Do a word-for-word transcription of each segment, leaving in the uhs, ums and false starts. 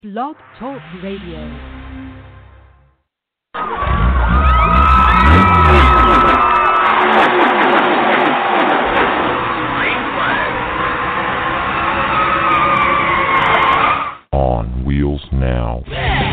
Blog Talk Radio. On Wheels Now.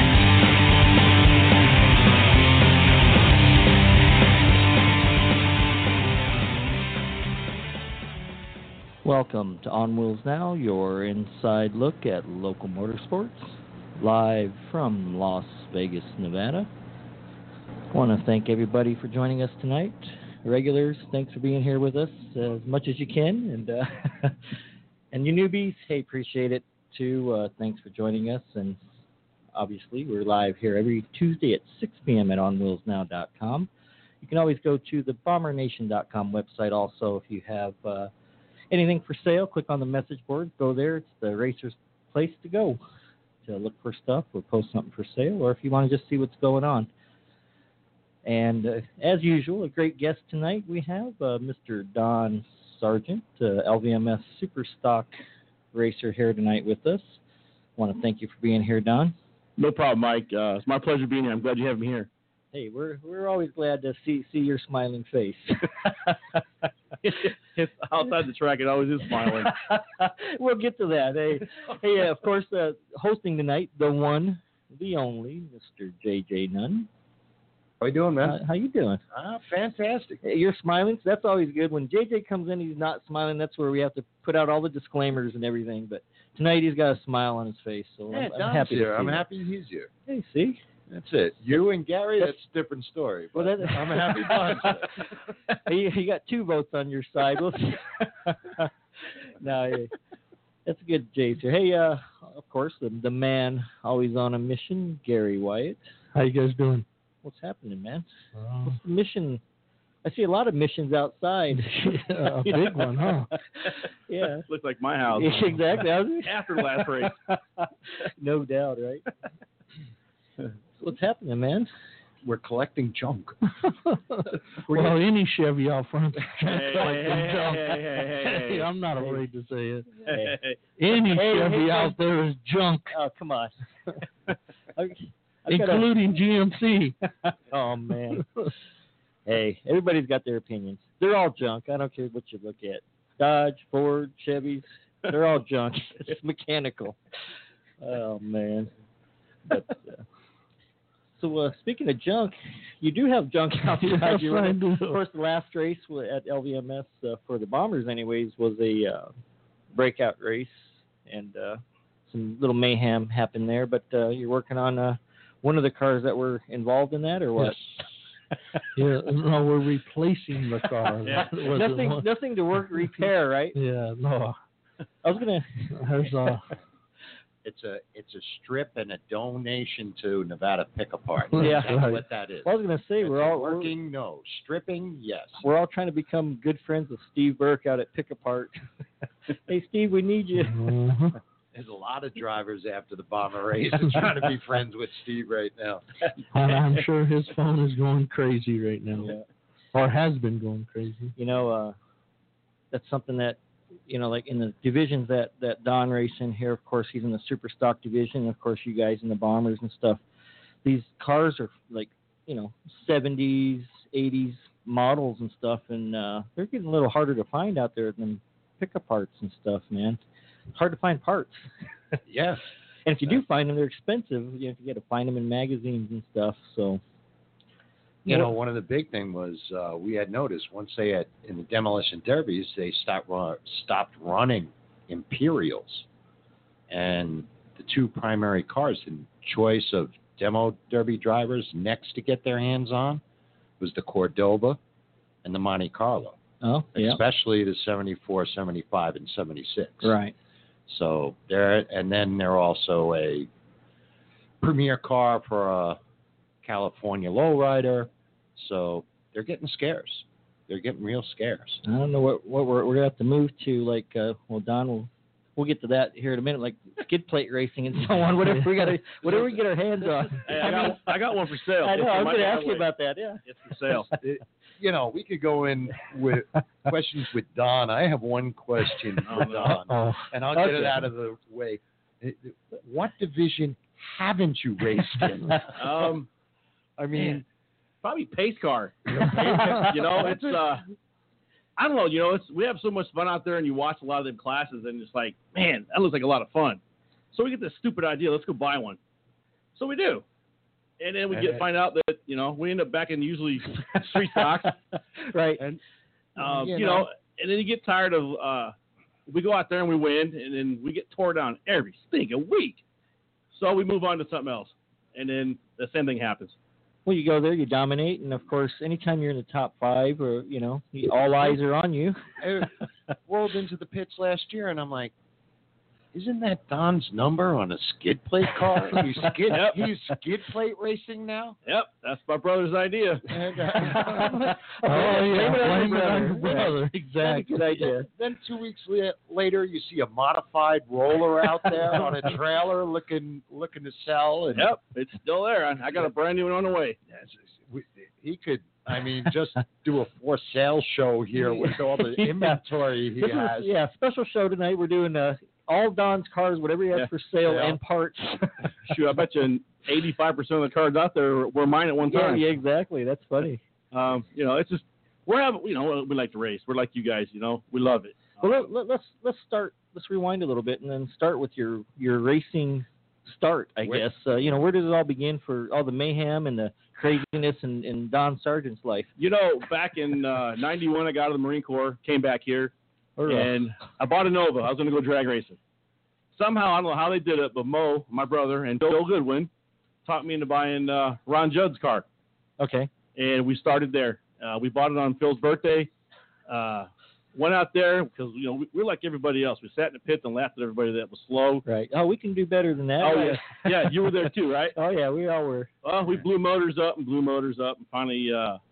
Welcome to On Wheels Now, your inside look at local motorsports, live from Las Vegas, Nevada. I want to thank everybody for joining us tonight. Regulars, thanks for being here with us as much as you can, and uh, and you newbies, hey, appreciate it too. Uh, thanks for joining us, and obviously we're live here every Tuesday at six p.m. at on wheels now dot com. You can always go to the bomber nation dot com website also if you have uh, anything for sale. Click on the message board, go there. It's the racer's place to go to look for stuff or post something for sale, or if you want to just see what's going on. And uh, as usual, a great guest tonight. We have uh, Mister Don Sargent, uh, L V M S Super Stock racer here tonight with us. I want to thank you for being here, Don. No problem, Mike. Uh, it's my pleasure being here. I'm glad you have me here. Hey, we're we're always glad to see see your smiling face. It's outside the track, it always is smiling. We'll get to that. Hey, hey, uh, of course, uh, hosting tonight, the one, the only, Mister J J Nunn. How you doing, man? Uh, how you doing? Ah, fantastic. Hey, you're smiling. So that's always good. When J J comes in, he's not smiling. That's where we have to put out all the disclaimers and everything. But tonight, he's got a smile on his face. So Yeah, I'm, I'm happy here. to see I'm that. happy he's here. Hey, see. That's it. You and Gary, that's a different story. Well, But that, I'm a happy bunch. you, you got two votes on your side. We'll see. No, yeah. That's good, Jay's here. Hey, uh, of course, the, the man always on a mission, Gary Wyatt. How you guys doing? What's happening, man? Uh, What's the mission? I see a lot of missions outside. a big one, huh? Yeah. Looks like my house. Yeah, exactly. After the last race. No doubt, right? So what's happening, man? We're collecting junk. Well, any Chevy out front. Hey, hey, hey, junk. hey, hey, hey, hey. I'm not afraid to say it. Hey, hey. Any Hey, Chevy hey, out there is junk, Oh, come on. I, I gotta- including G M C. Oh, man. Hey, everybody's got their opinions. They're all junk. I don't care what you look at. Dodge, Ford, Chevys, they're all junk. It's mechanical. Oh, man. But, uh, so, uh, speaking of junk, you do have junk outside. Yes, You I remember? do. Of course, the last race wa- at L V M S uh, for the Bombers, anyways, was a uh, breakout race, and uh, some little mayhem happened there. But uh, you're working on uh, one of the cars that were involved in that, or what? Yeah, no, we're replacing the car. Yeah. That wasn't nothing, one- nothing to work repair, right? Yeah, no. I was gonna. There's a It's a it's a strip and a donation to Nevada Pick Apart. Yeah. That's Right. what that is. I was gonna say It's we're all working. No stripping. Yes. We're, we're all trying to become good friends with Steve Burke out at Pick Apart. Hey, Steve, we need you. uh There's a lot of drivers after the bomber race trying to be friends with Steve right now. And I'm sure his phone is going crazy right now, Yeah. or has been going crazy. You know, uh, that's something that, you know, like in the divisions that, that Don raced in here, of course, he's in the super stock division. And of course, you guys in the bombers and stuff. These cars are like, you know, seventies, eighties models and stuff. And uh, they're getting a little harder to find out there than pickup parts and stuff, man. It's hard to find parts. Yes. And if you do find them, they're expensive. You know, you got to find them in magazines and stuff. So, You know, one of the big thing was uh, we had noticed once they had in the demolition derbies they stopped run, stopped running Imperials, and the two primary cars in choice of demo derby drivers next to get their hands on was the Cordoba and the Monte Carlo, oh, yeah, especially the seventy-four, seventy-five, and seventy-six. right. So they're and then they're also a premier car for a California lowrider. So they're getting scarce. They're getting real scarce. I don't know what, what we're we're gonna have to move to. Like, uh, well, Don will we'll get to that here in a minute. Like skid plate racing and so on. Whatever we got to whatever we get our hands on. Hey, I got, I got one for sale. I know. I was Might gonna be ask that you way. about that. Yeah. It's for sale. It- you know, we could go in with questions with Don. I have one question for Oh, no. Don, Oh, and I'll get it Okay. out of the way. what division haven't you raced in? Um, I mean, man, probably pace car. You know, you know, it's uh, I don't know. You know, it's we have so much fun out there, and you watch a lot of them classes, and it's like, man, that looks like a lot of fun. So we get this stupid idea. Let's go buy one. So we do, and then we And get it- find out that you know we end up back in usually street stocks, Right. and um, You you, know. know, and then you get tired of. Uh, we go out there and we win, and then we get tore down every stinking week. So we move on to something else, and then the same thing happens. Well, you go there, you dominate, and of course, anytime you're in the top five, or you know, you- all eyes are on you. I rolled into the pits last year, and I'm like, isn't that Don's number on a skid plate car? He's skid, Yep. he's skid plate racing now? Yep, that's my brother's idea. And, uh, Oh, yeah, Blame blame it it on on your your brother. Exactly. Good idea. Then two weeks la- later, you see a modified roller out there on a trailer looking looking to sell. And Yep, it's still there. I, I got a brand new one on the way. Yes, we- he could, I mean, just do a for sale show here with all the Yeah. inventory he This is- has. yeah, special show tonight. We're doing uh, all Don's cars, whatever he has Yeah. for sale Yeah. and parts. Shoot, I bet you eighty-five percent of the cards out there were mine at one yeah, time. yeah, exactly. That's funny. Um, you know, it's just we're having, you know, we like to race. We're like you guys, you know, we love it. Well, let, let, let's let's start. Let's rewind a little bit and then start with your your racing start. I Where- guess uh, you know where did it all begin for all the mayhem and the craziness in, in Don Sargent's life? You know, back in uh, ninety-one, I got out of the Marine Corps, came back here, Or, uh, and I bought a Nova. I was going to go drag racing. Somehow, I don't know how they did it, but Mo, my brother, and Bill Goodwin talked me into buying uh, Ron Judd's car, okay. and we started there. Uh, we bought it on Phil's birthday. Uh, went out there because you know we, we're like everybody else. We sat in the pits and laughed at everybody that was slow. Right. Oh, we can do better than that. Oh right? yeah, yeah. You were there too, right? Oh yeah, we all were. Well, we blew motors up and blew motors up, and finally, uh, uh,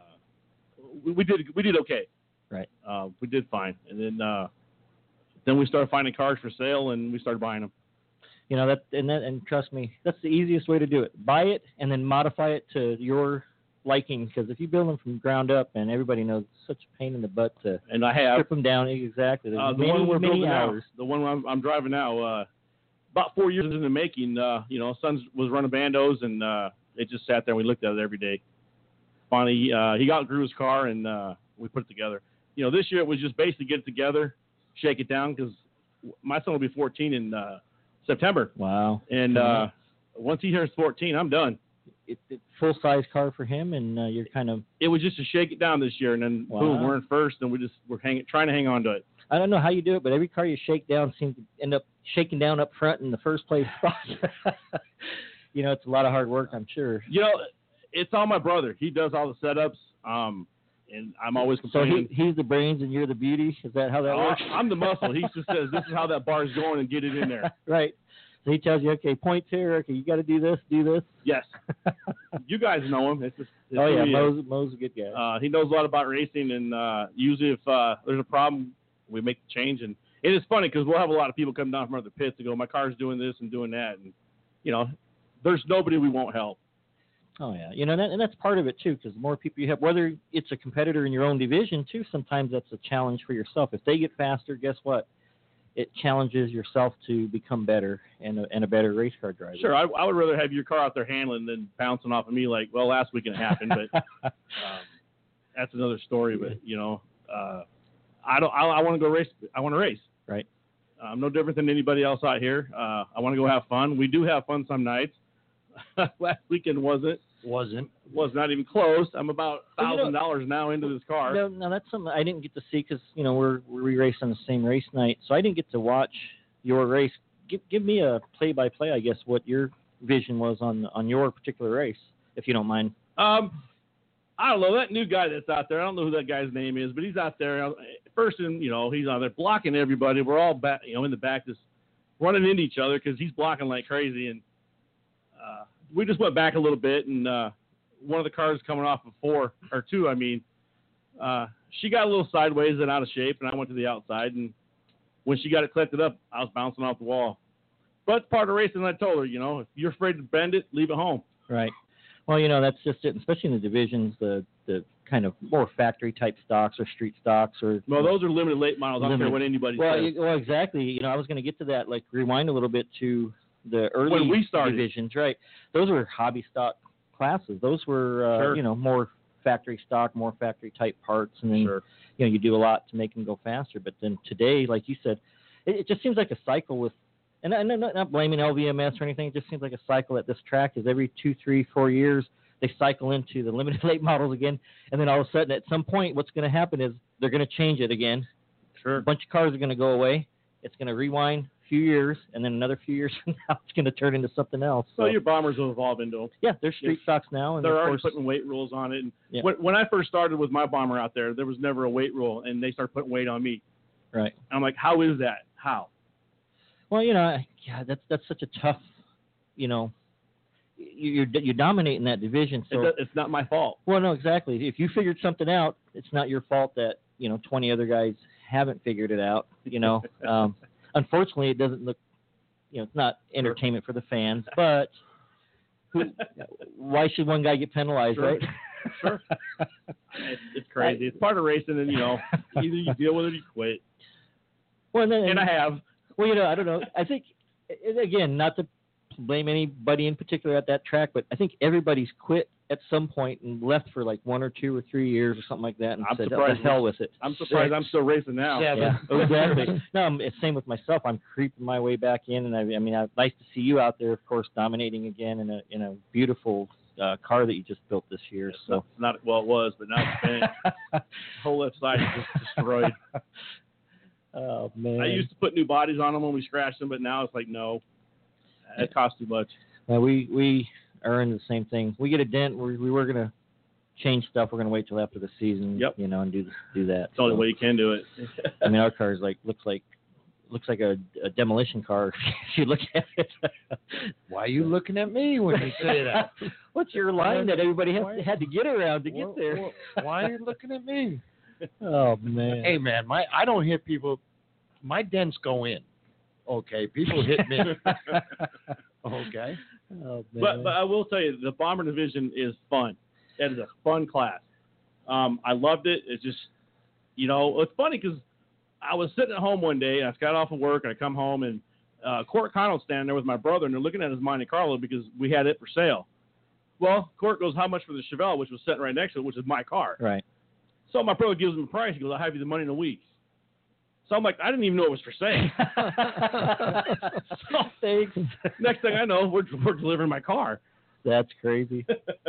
we, we did we did okay. Right. Uh, we did fine, and then uh, then we started finding cars for sale, and we started buying them. You know that, and that, and trust me, that's the easiest way to do it. Buy it and then modify it to your liking. Because if you build them from ground up, and everybody knows it's such a pain in the butt to And I have strip them down. Exactly. There's uh, the many, one we're many building hours. now, the one I'm, I'm driving now. Uh, about four years in the making. Uh, you know, son was running bandos, and uh, it just sat there. and We looked at it every day. Finally, uh, he got Grew's car, and uh, we put it together. You know, this year it was just basically get it together, shake it down, because my son will be fourteen in uh, September, Wow. and uh, once he turns fourteen, I'm done. It, it, full size car for him, and uh, you're kind of. It was just to shake it down this year, and then Wow. boom, we're in first, and we just we're hanging, trying to hang on to it. I don't know how you do it, but every car you shake down seems to end up shaking down up front in the first place spot. You know, it's a lot of hard work, I'm sure. You know, it's all my brother. He does all the setups, um, and I'm always So complaining. he, he's the brains and you're the beauty. Is that how that Oh, works? I'm the muscle. He just says, this is how that bar's going, and get it in there. Right. So he tells you, okay, point here. Okay, you got to do this, do this. Yes. You guys know him. It's just, it's Oh who yeah, he is. Mo's, Mo's a good guy. Uh, he knows a lot about racing, and uh, usually if uh, there's a problem, we make the change. And it is funny because we'll have a lot of people come down from other pits to go, my car's doing this and doing that. And, you know, there's nobody we won't help. Oh yeah, you know, that, and that's part of it too, because the more people you have, whether it's a competitor in your own division too, sometimes that's a challenge for yourself. If they get faster, guess what? It challenges yourself to become better and a, and a better race car driver. Sure, I, I would rather have your car out there handling than bouncing off of me like, well, last weekend it happened, but um, that's another story. But you know, uh, I don't. I, I want to go race. I want to race. Right. I'm no different than anybody else out here. Uh, I want to go have fun. We do have fun some nights. Last weekend wasn't. Wasn't. Was not even close. I'm about Well, you know- thousand dollars now into this car. No, no, that's something I didn't get to see because you know we're we race on the same race night, so I didn't get to watch your race. Give give me a play by play, I guess, what your vision was on on your particular race, if you don't mind. Um, I don't know that new guy that's out there. I don't know who that guy's name is, but he's out there. First, and you know, he's out there blocking everybody. We're all back, you know, in the back, just running into each other because he's blocking like crazy. And uh, we just went back a little bit, and uh, one of the cars coming off of four or two, I mean, uh, she got a little sideways and out of shape, and I went to the outside. And when she got it collected up, I was bouncing off the wall. But it's part of racing. I told her, you know, if you're afraid to bend it, leave it home. Right. Well, you know, that's just it, especially in the divisions, the, the kind of more factory type stocks or street stocks or. Well, those are limited late models. I don't care Limited. what anybody Well, says. you, well, exactly. You know, I was going to get to that. Like, rewind a little bit to the early When we started. divisions, right? Those were hobby stock classes. Those were, uh, Sure. you know, more factory stock, more factory type parts, and then Sure. you know you do a lot to make them go faster. But then today, like you said, it, it just seems like a cycle with. And I'm not, not blaming L V M S or anything. It just seems like a cycle at this track. Is every two, three, four years they cycle into the limited late models again, and then all of a sudden, at some point, what's going to happen is they're going to change it again. Sure. A bunch of cars are going to go away. It's going to rewind a few years, and then another few years from now, it's going to turn into something else. So So, your bombers will evolve into them. yeah, there's street Yes. stocks now, and They're of already course, putting weight rules on it. And Yeah. when, when I first started with my bomber out there, there was never a weight rule, and they started putting weight on me. right. And I'm like, how is that? How? Well, you know, yeah, that's that's such a tough, you know, you- you're you're dominating that division. So, It, it's not my fault. well, no, exactly. If you figured something out, it's not your fault that you know twenty other guys haven't figured it out. You know, um, unfortunately, it doesn't look, you know, it's not entertainment for the fans. But who, why should one guy get penalized, Sure. right? Sure. It's, it's crazy. It's part of racing, and you know, either you deal with it or you quit. Well, and, then, And I have. Well, you know, I don't know. I think, and again, not to blame anybody in particular at that track, but I think everybody's quit at some point and left for like one or two or three years or something like that and I'm said, "Oh, surprised. the hell with it." I'm surprised I'm still racing now. Yeah, exactly. No, I'm, it's same with myself. I'm creeping my way back in, and I, I mean, it's nice to see you out there, of course, dominating again in a in a beautiful uh, car that you just built this year. It's So, not, it's not well, it was, but now it's finished. The whole left side is just destroyed. oh man, I used to put new bodies on them when we scratched them, but now it's like, no, it costs too much. Uh, we we are in the same thing. We get a dent. We we were gonna change stuff. We're gonna wait till after the season, Yep. you know, and do do that. It's the only So, way you can do it. I mean, our car is like looks like looks like a, a demolition car if you look at it. Why are you looking at me when you say that? What's your line that everybody has, Why- had to get around to get Well, there? well, why are you looking at me? Oh man. Hey man, my I don't hit people. My dents go in. Okay, people hit me. Okay. Oh, man. But but I will tell you, the bomber division is fun. That is a fun class. Um, I loved it. It's just, you know, it's funny because I was sitting at home one day. And I got off of work. And I come home and uh, Court Connell's standing there with my brother, and they're looking at his Monte Carlo because we had it for sale. Well, Court goes, "How much for the Chevelle?" which was sitting right next to it, which is my car. right. So my brother gives him a price. He goes, "I'll have you the money in a week." So I'm like, I didn't even know it was for sale. So Thanks. next thing I know, we're we're delivering my car. That's crazy.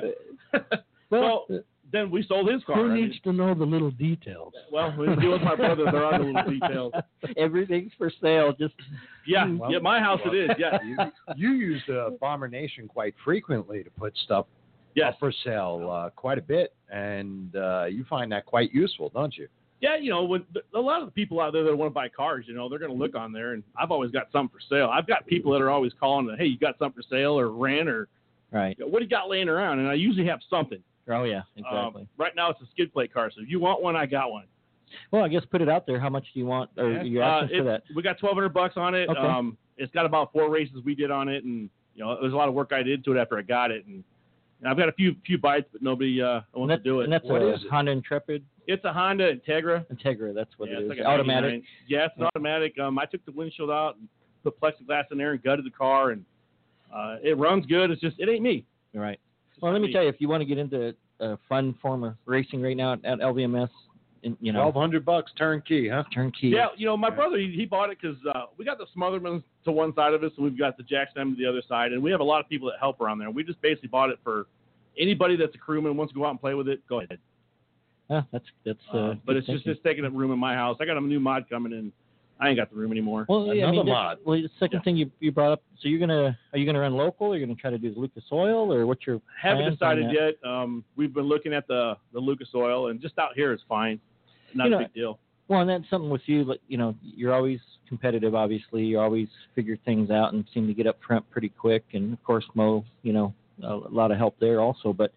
Well, then we sold his car. Who I mean, needs to know the little details? well, when you deal with my brother, there are the little details. Everything's for sale. Just Yeah, Well, yeah, my house well, it is. Yeah, You, you use uh, Bomber Nation quite frequently to put stuff yes, up for sale uh, quite a bit, and uh, you find that quite useful, don't you? yeah. You know, when a lot of the people out there that want to buy cars, you know, they're going to look on there, and I've always got something for sale. I've got people that are always calling, "Hey, you got something for sale or rent or right. what do you got laying around?" And I usually have something. Oh yeah, Um, exactly. right now, it's a skid plate car, so if you want one, I got one. Well, I guess put it out there. How much do you want? Or Yeah. you're Uh, asking for that? it's- we got twelve hundred bucks on it. Okay. Um, it's got about four races we did on it, and you know, there's a lot of work I did to it after I got it, and, and I've got a few few bites, but nobody uh, And wants that's, to do it. and that's What a is it? Honda Intrepid It's a Honda Integra. Integra. That's what Yeah, it it's is. like a Automatic. ninety-nine. Yeah, it's an automatic. Um, I took the windshield out and put plexiglass in there and gutted the car, and uh, it runs good. It's just it ain't me. Right. It's Well, not let me me. tell you, if you want to get into a fun form of racing right now at, at L V M S, and, you know, Twelve hundred bucks turnkey, huh? turnkey. Yeah, you know, my brother, he, he bought it because uh, we got the Smothermans to one side of us, and we've got the Jackson to the other side, and we have a lot of people that help around there. We just basically bought it for anybody that's a crewman wants to go out and play with it, go ahead. Yeah, that's that's. Uh, Uh, but good it's just thinking. it's taking up room in my house. I got a new mod coming in. I ain't got the room anymore. Well, yeah, I Another mean, that- mod. Well, the second Yeah. thing you you brought up. So you're gonna are you gonna run local? Or are you gonna try to do the Lucas Oil, or what's your Haven't plans on decided that? yet. Um, we've been looking at the the Lucas Oil, and just out here is fine. Not You a know, big deal. Well, and that's something with you. Like, you know, you're always competitive. Obviously, you always figure things out and seem to get up front pretty quick. And of course, Mo, you know, a, a lot of help there also. But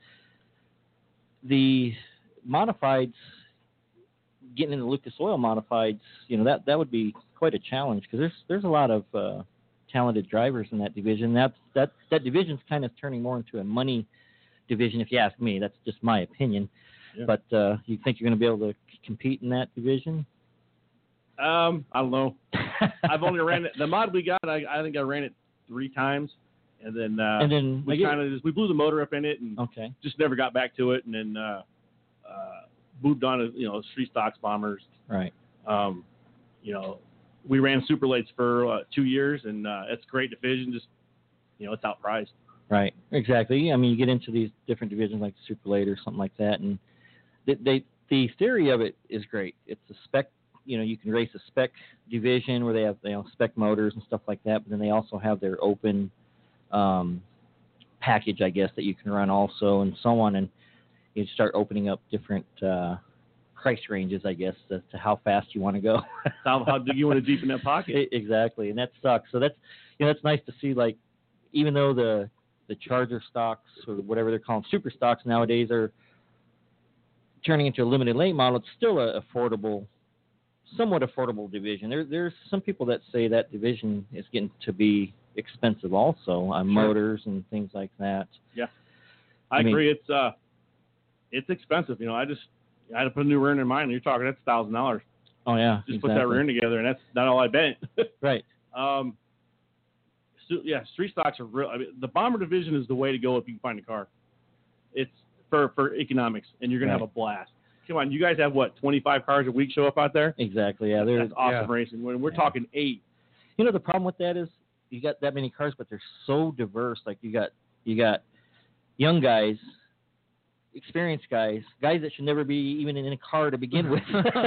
the modifieds, getting into Lucas Oil modifieds, you know, that that would be quite a challenge because there's there's a lot of uh, talented drivers in that division. That's that that division's kind of turning more into a money division, if you ask me. That's just my opinion. Yeah. But uh, you think you're going to be able to compete in that division? Um, I don't know. I've only ran it. The mod we got, I, I think I ran it three times, and then uh, and then we kind of just we blew the motor up in it and okay, just never got back to it, and then uh, uh, moved on to you know street stocks bombers. right, Um, you know, we ran super lates for uh, two years, and uh, it's a great division. Just you know, it's outpriced. right, exactly. I mean, you get into these different divisions like Super Late or something like that, and they, they the theory of it is great. It's a spec. You know, you can race a spec division where they have you know spec motors and stuff like that, but then they also have their open um, package, I guess, that you can run also, and so on. And you start opening up different uh, price ranges, I guess, as to how fast you want to go. How, how do you want to deepen that pocket? E- exactly, and that sucks. So that's you know that's nice to see. Like, even though the the Charger stocks or whatever they're calling super stocks nowadays are turning into a limited late model, it's still a affordable. Somewhat affordable division. There, there's some people that say that division is getting to be expensive also on Sure. motors and things like that. Yeah, I, I mean- agree. It's uh, it's expensive. You know, I just I had to put a new rear in mine. And you're talking that's a thousand dollars. Oh yeah, Just exactly. put that rear together, and that's not all I bent. Right. um, so, yeah, street stocks are real. I mean, the bomber division is the way to go if you can find a car. It's for for economics, and you're gonna Right. have a blast. Come on, you guys have what twenty-five cars a week show up out there? Exactly. Yeah. There's That's awesome yeah. racing. When we're Yeah. talking eight, you know the problem with that is you got that many cars, but they're so diverse. Like you got you got young guys, experienced guys, guys that should never be even in a car to begin with,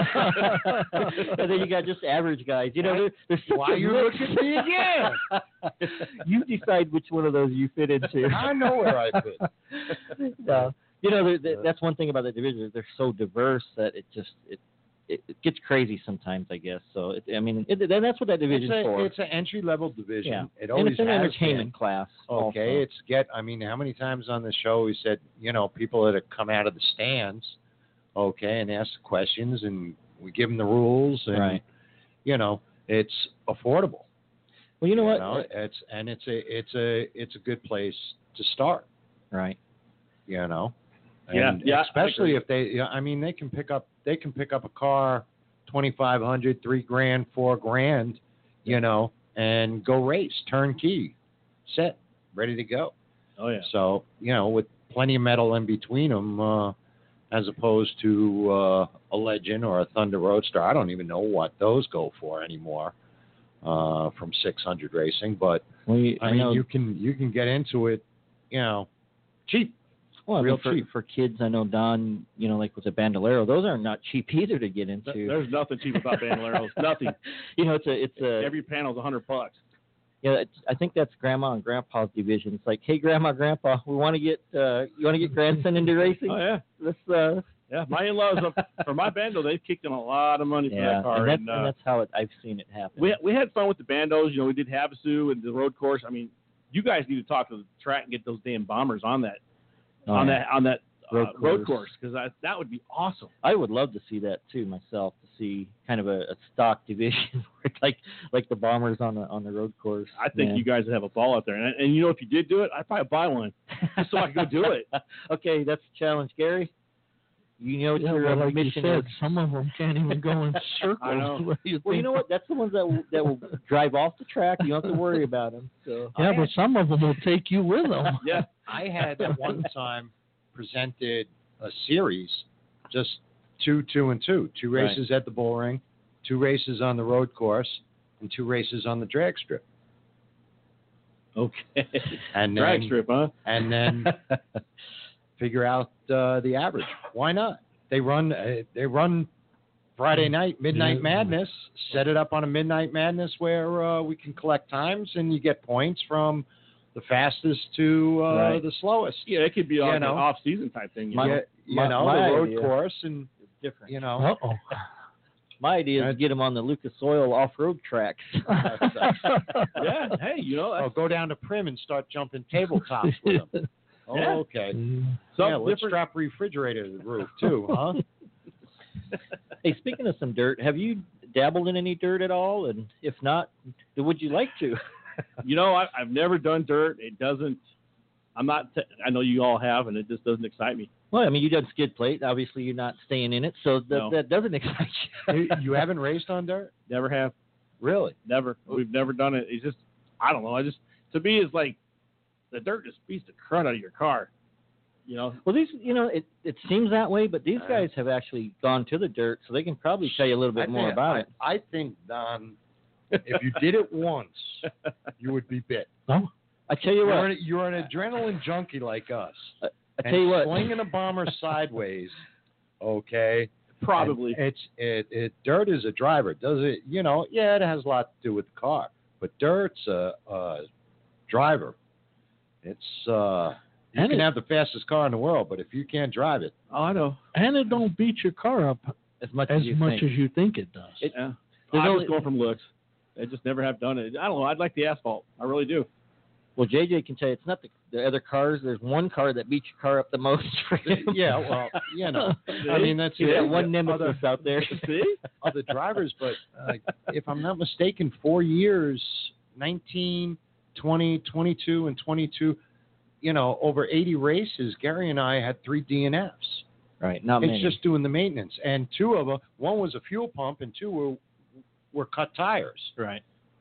and then you got just average guys. You know, there, there's such Why a you mix. look at me again? You decide which one of those you fit into. I know where I fit. No. You know, there- there- that's one thing about the division. They're so diverse that it just it, it, it gets crazy sometimes, I guess. So it, I mean, it, and that's what that It's division's a, for. it's an entry level division. Yeah. It and always it's an has entertainment been. class. Okay, also. it's get. I mean, how many times on the show we said, you know, people that have come out of the stands, okay, and ask questions, and we give them the rules, and Right. you know, it's affordable. Well, you know what? know, it's and it's a it's a it's a good place to start. Right. You know. Yeah, And yeah, I especially agree. if they, yeah, I mean, they can pick up, they can pick up a car, twenty five hundred, three grand, four grand, you know, and go race, turnkey, set, ready to go. oh yeah, So, you know, with plenty of metal in between them, uh, as opposed to uh, a Legend or a Thunder Roadster. I don't even know what those go for anymore uh, from six hundred Racing, but Well, you, I, I mean, know, you can you can get into it, you know, cheap. well, I mean, real for, cheap. for kids, I know Don, you know, like with the Bandolero, those are not cheap either to get into. Th- there's nothing cheap about Bandoleros. Nothing. You know, it's a, it's a, Every panel's a hundred bucks. yeah, it's, I think that's Grandma and Grandpa's division. It's like, hey, Grandma, Grandpa, we want to get, uh, you want to get grandson into racing? Oh yeah, Let's, uh, yeah. My in-laws uh, for my bando, they've kicked in a lot of money for yeah, that car, and that's, and, and uh, that's how it, I've seen it happen. we we had fun with the bandos. You know, we did Havasu and the road course. I mean, you guys need to talk to the track and get those damn bombers on that Oh, on yeah. that on that uh, Road road course. course because that would be awesome. I would love to see that too myself. To see kind of a, a stock division, like like the bombers on the on the road course. I think Yeah. you guys would have a ball out there, and, and you know, if you did do it, I'd probably buy one just so I could go do it. Okay, that's a challenge, Gary. You know what Yeah, your well, uh, like you mission said, is. some of them can't even go in circles. I know. What do you Well, you think? know what? That's the ones that will, that will drive off the track. You don't have to worry about them. So. Yeah, but some of them will take you with them. Yeah, I had at one time presented a series, just two, two, and two. Two Right. races at the bull ring, two races on the road course, and two races on the drag strip. okay. And Drag then, strip, huh? and then figure out uh, the average. Why not? They run. Uh, they run Friday night, Midnight Yeah. Madness. Set it up on a Midnight Madness where uh, we can collect times, and you get points from the fastest to uh, Right. the slowest. Yeah, it could be like You an know. off-season type thing. You My- know? Yeah, you my- know, my the road idea- course, and It's different. you know. Uh-oh. My idea is to Right. get them on the Lucas Oil off-road tracks. Yeah, hey, you know, Oh, that's go down to Prim and start jumping tabletops with them. Oh, Yeah. okay. Mm. something Yeah, let's different. strap a refrigerator to the roof too, huh? Hey, speaking of some dirt, have you dabbled in any dirt at all? And if not, would you like to? You know, I, I've never done dirt. It doesn't. I'm not. T- I know you all have, and it just doesn't excite me. Well, I mean, you done skid plate. Obviously, you're not staying in it, so that, No. that doesn't excite you. you, you haven't raced on dirt? Never have. Really? Never. We've never done it. It's just, I don't know. I just, to me, it's like the dirt just beats the crud out of your car. You know? Well, these, you know, it, it seems that way, but these guys have actually gone to the dirt, so they can probably tell you a little bit I more think- about I, it. I think, Don, if you did it once, you would be bit. No, I tell you You're what, an, you're an adrenaline junkie like us. I and tell you what, slinging a bomber sideways, okay? Probably. And it's it, it. Dirt is a driver. Does it? You know, yeah, it has a lot to do with the car, but dirt's a, a driver. It's uh, you And can it- have the fastest car in the world, but if you can't drive it, Oh, I know. and it don't beat your car up as much as as you much think. as you think it does. It- Yeah. There's I only- was going from looks. I just never have done it. I don't know. I'd like the asphalt. I really do. Well, J J can tell you it's not the, the other cars. There's one car that beats your car up the most for him. yeah, well, you know, I mean that's you it. got one The nemesis other, out there. See? other drivers, but uh, if I'm not mistaken, four years, nineteen, twenty, twenty-two, and twenty-two, you know, over eighty races, Gary and I had three D N Fs. Right, not It's many. just doing the maintenance. And two of them, one was a fuel pump and two were, were cut tires. Right.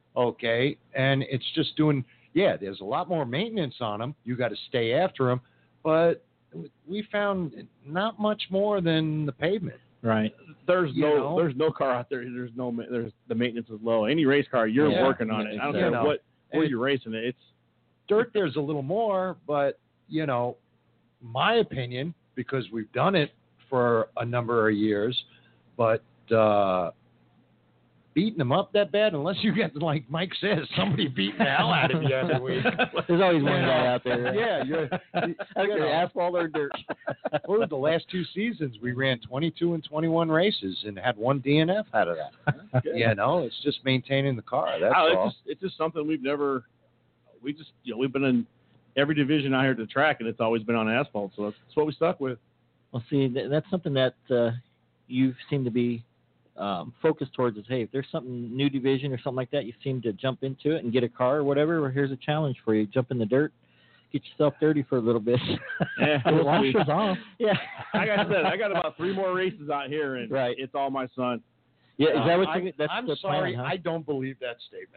Okay. And it's just doing, yeah, there's a lot more maintenance on them. You got to stay after them. But we found not much more than the pavement. right. There's You no know? there's no car out there. There's no ma- there's the maintenance is low. Any race car, you're Yeah. working on it. I don't Exactly. care You know, what where and- you're racing it. It's Dirt, there's a little more, but, you know, my opinion, because we've done it for a number of years, but uh, beating them up that bad, unless you get, like Mike says, somebody beating the hell out of you every week. There's always one You guy know, out there. Yeah, you're, I you don't know. care, asphalt or dirt. What were the last two seasons? We ran twenty-two and twenty-one races and had one D N F out of that. good. You know, it's just maintaining the car. That's Oh, it's all. just it's just something we've never we just you know we've been in every division out here at the track and it's always been on asphalt. So that's, that's what we stuck with. Well, see, th- that's something that uh, you seem to be um, focused towards is, hey, if there's something new division or something like that, you seem to jump into it and get a car or whatever. Well, here's a challenge for you. Jump in the dirt, get yourself dirty for a little bit. Yeah, It we'll washes see. off. yeah. Like I said, I got about three more races out here and Right. it's all my son. Yeah, is that what I, you that's I'm the sorry, plan, huh? I don't believe that statement.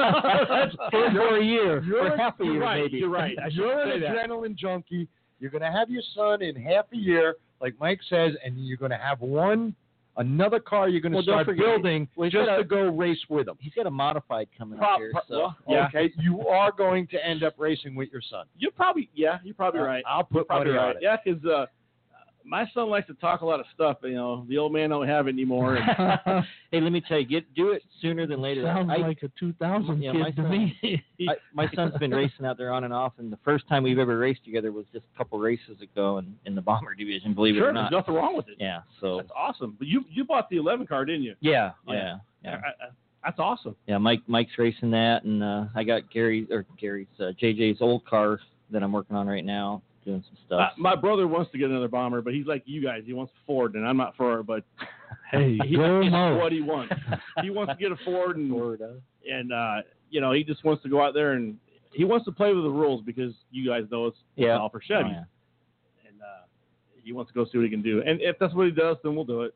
for, for a year, You're- for half a you're year right, maybe. you're right. I should You're say an that. adrenaline junkie. You're going to have your son in half a year, like Mike says, and you're going to have one, another car you're going to Well, don't start forget, building well, he's just got a- to go race with him. He's got a modified coming Prob- up here. pro- So. well, yeah. Okay, you are going to end up racing with your son. You're probably yeah, you're probably right. I'll put Probably money right. on it. Yeah, because uh, my son likes to talk a lot of stuff. You know, the old man don't have it anymore. And Hey, let me tell you, get do it sooner than later. Sounds I, like a two thousand Yeah, kid my to son- me. I, my son's been racing out there on and off, and the first time we've ever raced together was just a couple races ago in, in the bomber division. Believe it sure, or there's not. nothing wrong with it. Yeah. So. That's awesome. But you you bought the eleven car, didn't you? Yeah. Yeah. Yeah. Yeah. I- I- that's awesome. Yeah. Mike Mike's racing that, and uh, I got Gary or Gary's uh, J J's old car that I'm working on right now, doing some stuff. Uh, my brother wants to get another bomber, but he's like you guys. He wants a Ford, and I'm not for it. But Hey, he, go it's Mo. what he wants. He wants to get a Ford, and Ford, uh, and uh, you know he just wants to go out there and he wants to play with the rules because you guys know it's, it's Yeah. all for Chevy, Oh, yeah. and uh, he wants to go see what he can do. And if that's what he does, then we'll do it.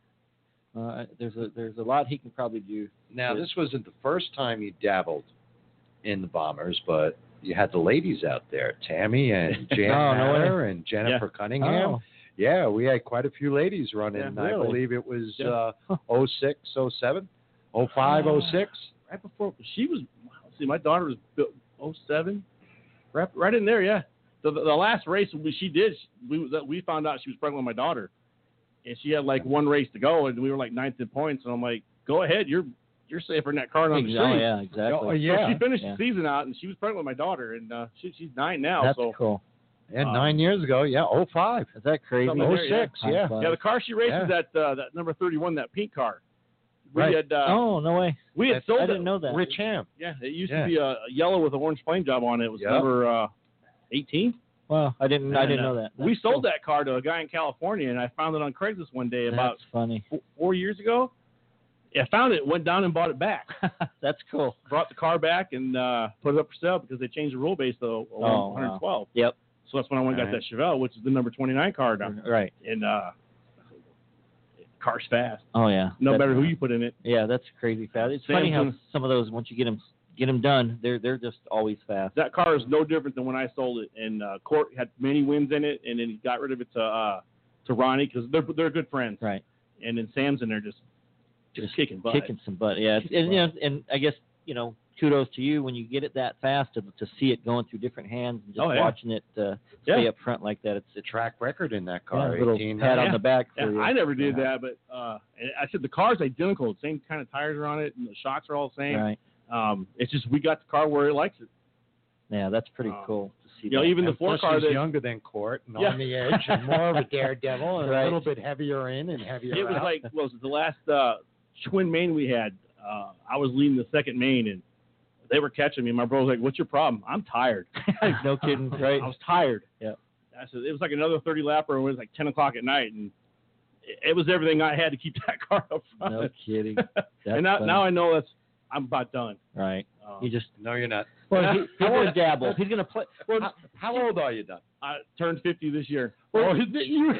Uh, there's a there's a lot he can probably do. Now, this wasn't the first time you dabbled in the bombers, but you had the ladies out there, Tammy and Jan Oh, no Manor and Jennifer Cunningham. Oh. Yeah, we had quite a few ladies running. Yeah, I really? believe it was Yeah. uh, oh six, oh seven, oh five, oh six. Right before she was, let's see, my daughter was built oh seven, right, right in there, yeah. The, the, the last race we, she did, we that we found out she was pregnant with my daughter, and she had like one race to go, and we were like ninth in points, and I'm like, go ahead, you're you're safer in that car on the Oh, street. yeah, exactly. Oh, yeah. So she finished Yeah. the season out, and she was pregnant with my daughter, and uh, she, she's nine now. That's so cool. And Um, nine years ago, yeah, oh five. Is that crazy? Something Oh there, yeah. six, yeah. High yeah, the five. car she races Yeah. that uh, that number thirty-one, that pink car. We Right. had uh, Oh, no way. we had That's- sold I it. didn't know that. Rich Ham. Yeah, it used Yeah. to be a, a yellow with an orange flame job on it. It was Yep. number uh, eighteen. Wow, I didn't. I And, didn't uh, know that. we That's sold cool. that car to a guy in California, and I found it on Craigslist one day about That's funny. four, four years ago. Yeah, I found it, went down and bought it back. That's cool. Brought the car back and uh, put it up for sale because they changed the rule base to Oh, one twelve. Yep. So that's when I went and got Right. that Chevelle, which is the number twenty-nine car now. Right. And uh, car's fast. Oh yeah. No That's- matter who you put in it. Yeah, that's crazy fast. It's funny how Samsung- some of those, once you get them get them done, they're they're just always fast. That car is no different than when I sold it. And uh, Court had many wins in it, and then he got rid of it to uh, to Ronnie because they're they're good friends. Right. And then Sam's in there just just, kicking butt. Kicking some butt. Yeah. It's, and, you know, and I guess you know, kudos to you when you get it that fast to to see it going through different hands and just Oh, yeah. watching it uh, stay Yeah. up front like that. It's The track record in that yeah, car, a little eighteen. pat on Yeah. the back for Yeah, you. I never did Yeah. that, but uh, and I said the car's identical. The same kind of tires are on it, and the shocks are all the same. Right. Um, it's just we got the car where it likes it. Yeah, that's pretty Uh, cool to see. You know, that. even the And four plus car he's that younger than Court and Yeah. on the edge and more of a daredevil and Right. a little bit heavier in and heavier it was out. like what was it, the last uh, twin main we had. Uh, I was leading the second main, and they were catching me. My bro was like, "What's your problem?" I'm tired. no kidding, right? I was tired. Yeah. I said it was like another thirty lapper. It was like ten o'clock at night, and it, it was everything I had to keep that car up front. No kidding. That's and now, funny. now I know that's I'm about done. Right. Um, You just No, you're not. well, he, he's gonna dabble. He's gonna play. Well, How, how old are you, Don? I turned fifty this year. Oh, you,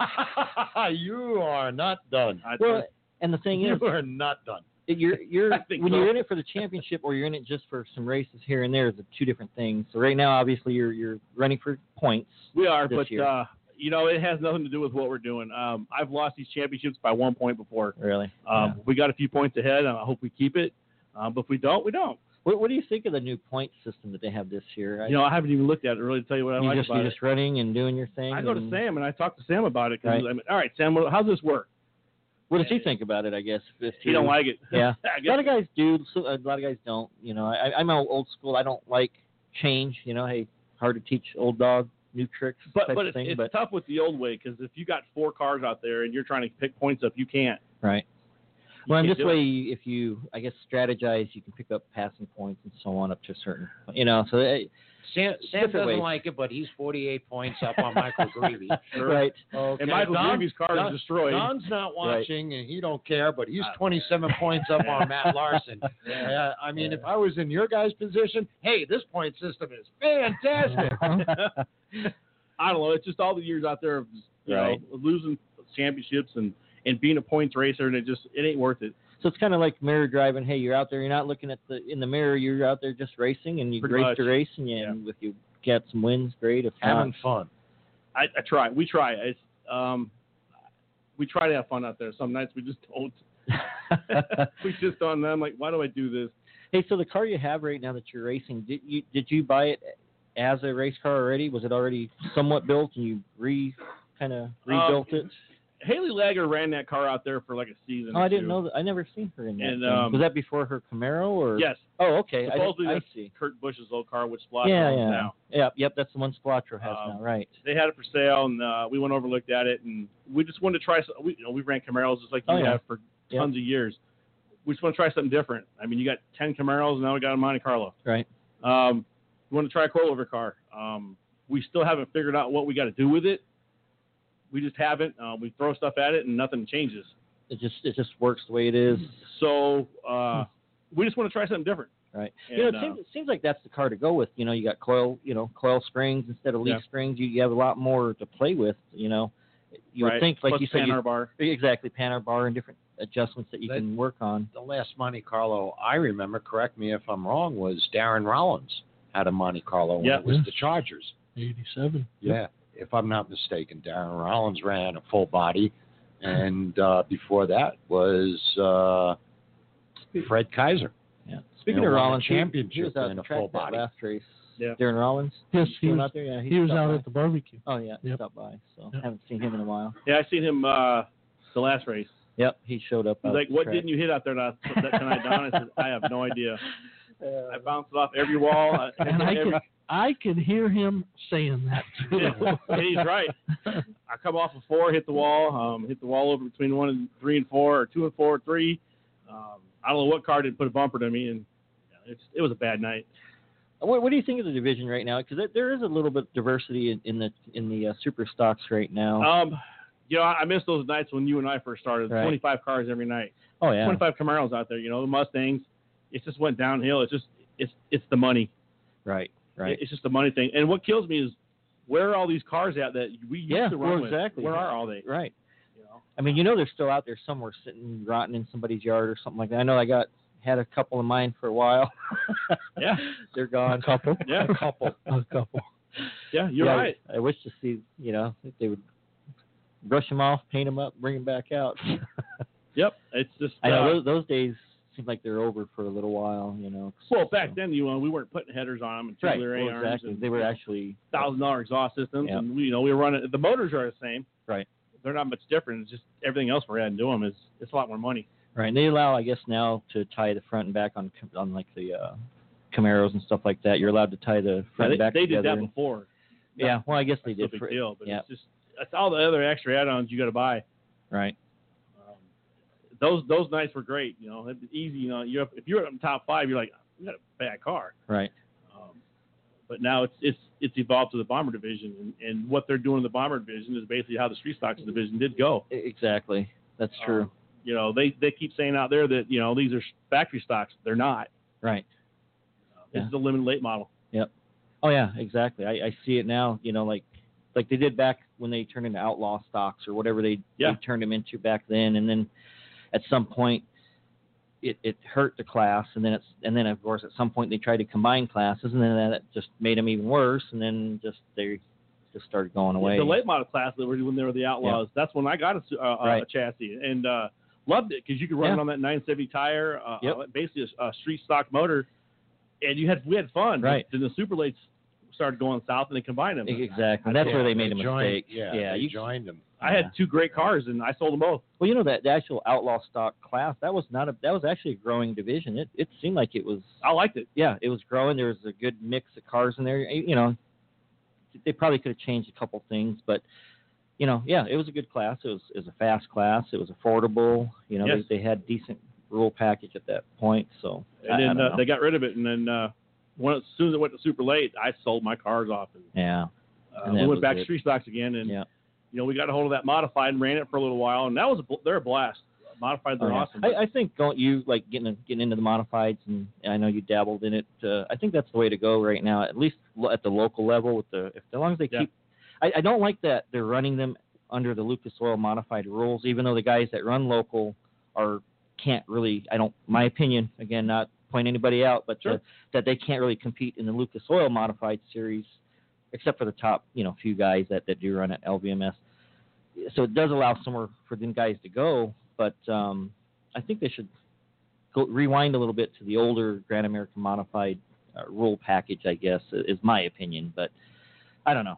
you are not done. I well, turned, and the thing is, You are not done. you're you're I think when so. you're in it for the championship or you're in it just for some races here and there is two different things. So right now, obviously, you're you're running for points. we are, this but year. uh, you know, it has nothing to do with what we're doing. Um, I've lost these championships by one point before. Really. Um, Yeah. We got a few points ahead, and I hope we keep it. Um, but if we don't, we don't. What, what do you think of the new point system that they have this year? I, You know, I haven't even looked at it really to tell you what I you like just about you're it. just running and doing your thing. I go to and- Sam and I talk to Sam about it. Cause Right. I mean, all right, Sam, what- how's this work? What does he think about it? I guess if He don't like it. Yeah. I A guess lot of guys do. So a lot of guys don't. You know, I, I'm old school. I don't like change. You know, hey, hard to teach old dog new tricks But type but of it's, thing. it's but tough with the old way because if you got four cars out there and you're trying to pick points up, you can't. right. You Well, and can't this do it. way, if you, I guess, strategize, you can pick up passing points and so on up to a certain, you know. So it, Sam, Sam Different doesn't ways. like it, but he's forty-eight points up on Michael Greavy. right. Okay. And Michael Don- Greavy's car Don- is destroyed. Don's not watching, and he don't care, but he's Uh, twenty-seven points up on Matt Larson. Uh, I mean, if I was in your guys' position, hey, this point system is fantastic. I don't know. It's just all the years out there of you Right. know losing championships and, and being a points racer, and it just it ain't worth it. So it's kind of like mirror driving. Hey, you're out there. You're not looking at the in the mirror. You're out there just racing, and you Pretty race much. to race, and, you, and if you get some wins, great. If Having not, fun. I, I try. We try. It's um, we try to have fun out there. Some nights we just don't. we just don't. And I'm like, why do I do this? Hey, so the car you have right now that you're racing, did you did you buy it as a race car already? Was it already somewhat built, and you re kind of rebuilt it? Haley Lager ran that car out there for like a season. Oh, or I didn't two. know that. I never seen her in that. And, thing. um, was that before her Camaro or? Yes. Oh, okay. I, Supposedly didn't- I that's see. Kurt Busch's old car, which Splotro Yeah, owns yeah, now. yeah. Yep, that's the one Splotro has Um, now, right? They had it for sale, and uh, we went over, looked at it, and we just wanted to try. Some, we, you know, we ran Camaros just like you Oh, yeah. have for Yep. tons of years. We just want to try something different. I mean, you got ten Camaros, and now we got a Monte Carlo. Right. Um, we want to try a coilover car. Um, we still haven't figured out what we got to do with it. We just haven't. Uh, we throw stuff at it, and nothing changes. It just it just works the way it is. So uh, we just want to try something different. Right. And, you know, it uh, seems, it seems like that's the car to go with. You know, you got coil, you know, coil springs instead of leaf Yeah. springs. You, you have a lot more to play with. You know, you right? would think, like Plus you said, Panhard you, bar. exactly, Panhard bar and different adjustments that you That- can work on. The last Monte Carlo I remember, correct me if I'm wrong, was Darren Rollins had a Monte Carlo when Yeah. it was Yes. the Chargers. eighty-seven. Yeah, if I'm not mistaken, Darren Rollins ran a full body, and uh, before that was uh, Fred Kaiser. Yeah. Speaking You know, of won a Rollins, he- championship he was out in at a the track full that body. last race. Yeah. Darren Rollins. Yes, he Still was. out there. Yeah, He was stopped out by. at the barbecue. Oh yeah, he Yep. stopped by. So Yep. haven't seen him in a while. Yeah, I seen him uh, the last race. Yep, he showed up. He's out like, at the "What track. didn't you hit out there that, that tonight, Don?" I said, "I have no idea. I bounced it off every wall." I, And I every, can I can hear him saying that too. Yeah, and he's right. I come off of four, hit the wall, um, hit the wall over between one and three and four, or two and four, or three. Um, I don't know what car didn't put a bumper to me, and yeah, it's, it was a bad night. What, what do you think of the division right now? Because there is a little bit of diversity in, in the in the uh, super stocks right now. Um, you know, I, I miss those nights when you and I first started. Right. twenty-five cars every night, oh yeah, twenty-five Camaros out there. You know, the Mustangs. It just went downhill. It's just it's it's the money. right, right. It's just the money thing. And what kills me is where are all these cars at that we used Yeah, to run well, with? exactly. Where are all they? Right. You know? I mean, you know, they're still out there somewhere, sitting rotten in somebody's yard or something like that. I know I got had a couple of mine for a while. Yeah, they're gone. A couple. Yeah. A couple. A couple. Yeah, you're Yeah, right. I, I wish to see, you know, if they would brush them off, paint them up, bring them back out. Yep, it's just. I know uh, those, those days seem like they're over for a little while, you know. Well, back so. then, you know, we weren't putting headers on them and Right, tubular well, A-arms exactly. and They were actually thousand dollar exhaust systems, Yep. and we, you know, we were running. The motors are the same. Right. They're not much different. It's just everything else we're adding to them is it's a lot more money. right. And they allow, I guess, now to tie the front and back on on like the uh, Camaros and stuff like that. You're allowed to tie the Yeah, front they and back they did together. that before. Yeah. Well, I guess they That's did. no big for, deal, but yeah. it's just that's all the other extra add-ons you got to buy. Right. Um, those those nights were great. You know, it's easy. You know, you're up, if you're in the top five, you're like, you got a bad car. Right. Um, but now it's it's it's evolved to the bomber division, and, and what they're doing in the bomber division is basically how the street stocks division did go. E- Exactly. That's true. Um, you know, they they keep saying out there that you know these are factory stocks. They're not. Right. This Yeah. is a limited late model. Yep. Oh yeah, exactly. I, I see it now. You know, like like they did back when they turned into outlaw stocks or whatever they, Yeah. they turned them into back then, and then at some point it, it hurt the class, and then it's and then of course at some point they tried to combine classes, and then that just made them even worse, and then just they just started going away. The late model class that were when they were the outlaws. That's when I got a, uh, Right. a chassis and uh, loved it because you could run Yeah. it on that nine seventy tire, uh, Yep. uh, basically a, a street stock motor, and you had we had fun. Right. Then the super lates started going south, and they combined them. Exactly. That's Yeah, where they made a joined- mistake. Yeah, yeah. they You, joined them. I had two great cars, and I sold them both. well, you know that the actual outlaw stock class that was not a that was actually a growing division. It it seemed like it was. I liked it. Yeah, it was growing. There was a good mix of cars in there. You know, they probably could have changed a couple things, but you know, yeah, it was a good class. It was it was a fast class. It was affordable. You know, Yes. they, they had decent rule package at that point. So And I- I then don't uh, know. they got rid of it, and then uh, when, as soon as it went to super late, I sold my cars off, and yeah, uh, And we that went was back to it. street stocks again, and yeah. you know we got a hold of that modified and ran it for a little while, and that was a, bl- they're a blast. Modified, Oh, they're yeah. awesome. I, I think don't you like getting getting into the modifieds, and I know you dabbled in it. Uh, I think that's the way to go right now, at least lo- at the local level. With the if as long as they Yeah. keep, I, I don't like that they're running them under the Lucas Oil modified rules, even though the guys that run local are can't really. I don't. My opinion, again, not point anybody out, but Sure. uh, that they can't really compete in the Lucas Oil modified series, except for the top, you know, few guys that, that do run at L V M S. So it does allow somewhere for them guys to go, but um, I think they should go rewind a little bit to the older Grand American modified uh, rule package, I guess, is my opinion. But I don't know.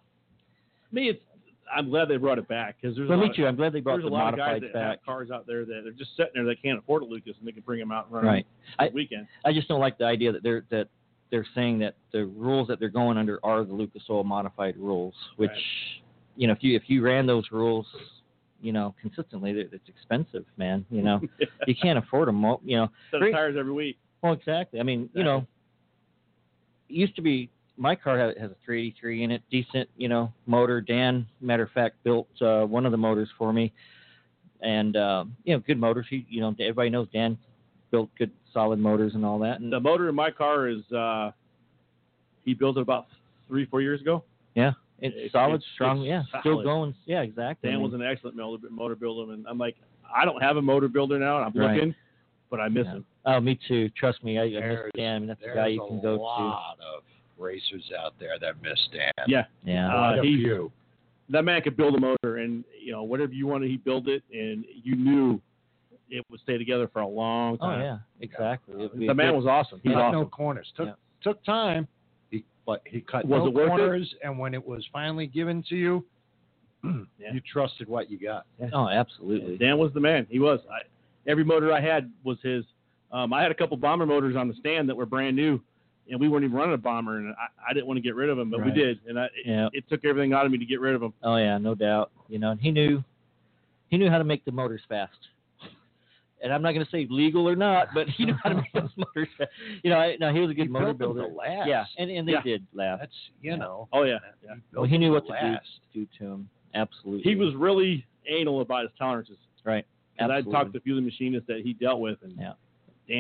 Me, it's I'm glad they brought it back because there's Well, a me lot too. I'm glad they Of, brought there's the a lot of guys modifieds that back. have cars out there that are just sitting there that can't afford a Lucas, and they can bring them out and run Right. them for I- the weekend. I just don't like the idea that they're that they're saying that the rules that they're going under are the Lucas Oil modified rules, which Right. you know if you if you ran those rules, you know consistently, they're- it's expensive, man. You know you can't afford them. Mo- You know. Set of Great. tires every week. Well, exactly. I mean, you know, it used to be my car has, has a three eighty-three in it, decent, you know, motor. Dan, matter of fact, built uh, one of the motors for me, and uh, you know, good motors. He, you know, everybody knows Dan built good, solid motors and all that. And The motor in my car is uh, he built it about three, four years ago. yeah, it's, It's- solid, it's- strong. it's yeah, still solid. going. Yeah, exactly. I Dan mean, was an excellent motor, motor builder, and I'm like, I don't have a motor builder now, and I'm Right. looking, but I miss yeah. him. Oh, me too. Trust me, I, I miss There's- Dan. I mean, that's the There's guy you a can go lot of racers out there that miss Dan. Yeah, to. Yeah. Uh, Quite a he- few. that man could build a motor, and you know, whatever you wanted, he built it, and you knew it would stay together for a long oh time. yeah, exactly. It'd be The a man good- was awesome. He's Cut awesome. no corners. Took Yeah. took time. He but he cut Was no it worth it? corners, and when it was finally given to you, Yeah. you trusted what you got. Oh, absolutely. Dan was the man. He was. I, every motor I had was his. Um, I had a couple bomber motors on the stand that were brand new, and we weren't even running a bomber, and I, I didn't want to get rid of them, but we Right. did, and I, it, Yeah. it took everything out of me to get rid of them. Oh yeah, no doubt. You know, and he knew he knew how to make the motors fast. And I'm not going to say legal or not, but he knew how to make those motors fast. You know, I, no, he was a good He motor built them builder. to last. Yeah, and, and they Yeah. did last. That's you Yeah. know. Oh yeah, yeah. Well, he knew what to to do, last. do to him. Absolutely. He was really anal about his tolerances. right. And I Absolutely. talked to a few of the machinists that he dealt with, and Yeah. Dan,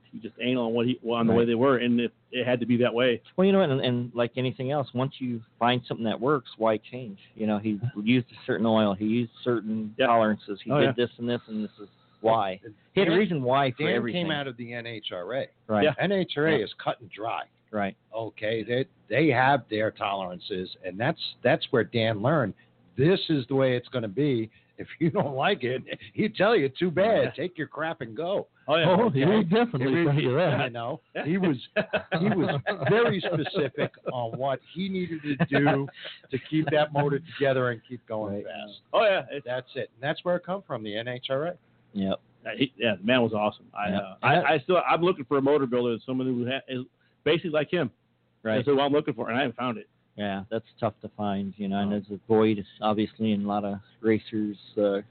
he just anal on what he on the Right. way they were, and it, it had to be that way. Well, you know, and, and like anything else, once you find something that works, why change? You know, he used a certain oil, he used certain Yeah. tolerances, he Oh, did yeah. this and this, and this is why. He had a Dan- reason why for Dan everything. came out of the N H R A. right, Yeah. N H R A Yeah. is cut and dry. right, Okay, they they have their tolerances, and that's that's where Dan learned this is the way it's going to be. If you don't like it, he tell you, too bad. Take your crap and go. Oh yeah. Oh, he would definitely tell you You that. know, he was he was very specific on what he needed to do to keep that motor together and keep going Right. fast. Oh yeah. It's, That's it, and that's where it come from, the N H R A. yep. Uh, he, yeah, the man was awesome. I, Yeah. uh, I, I still, I'm looking for a motor builder, someone who ha- is basically like him. Right. That's what I'm looking for, and I haven't found it. Yeah, that's tough to find, you know, and Oh. there's a void, obviously, in a lot of racers, uh,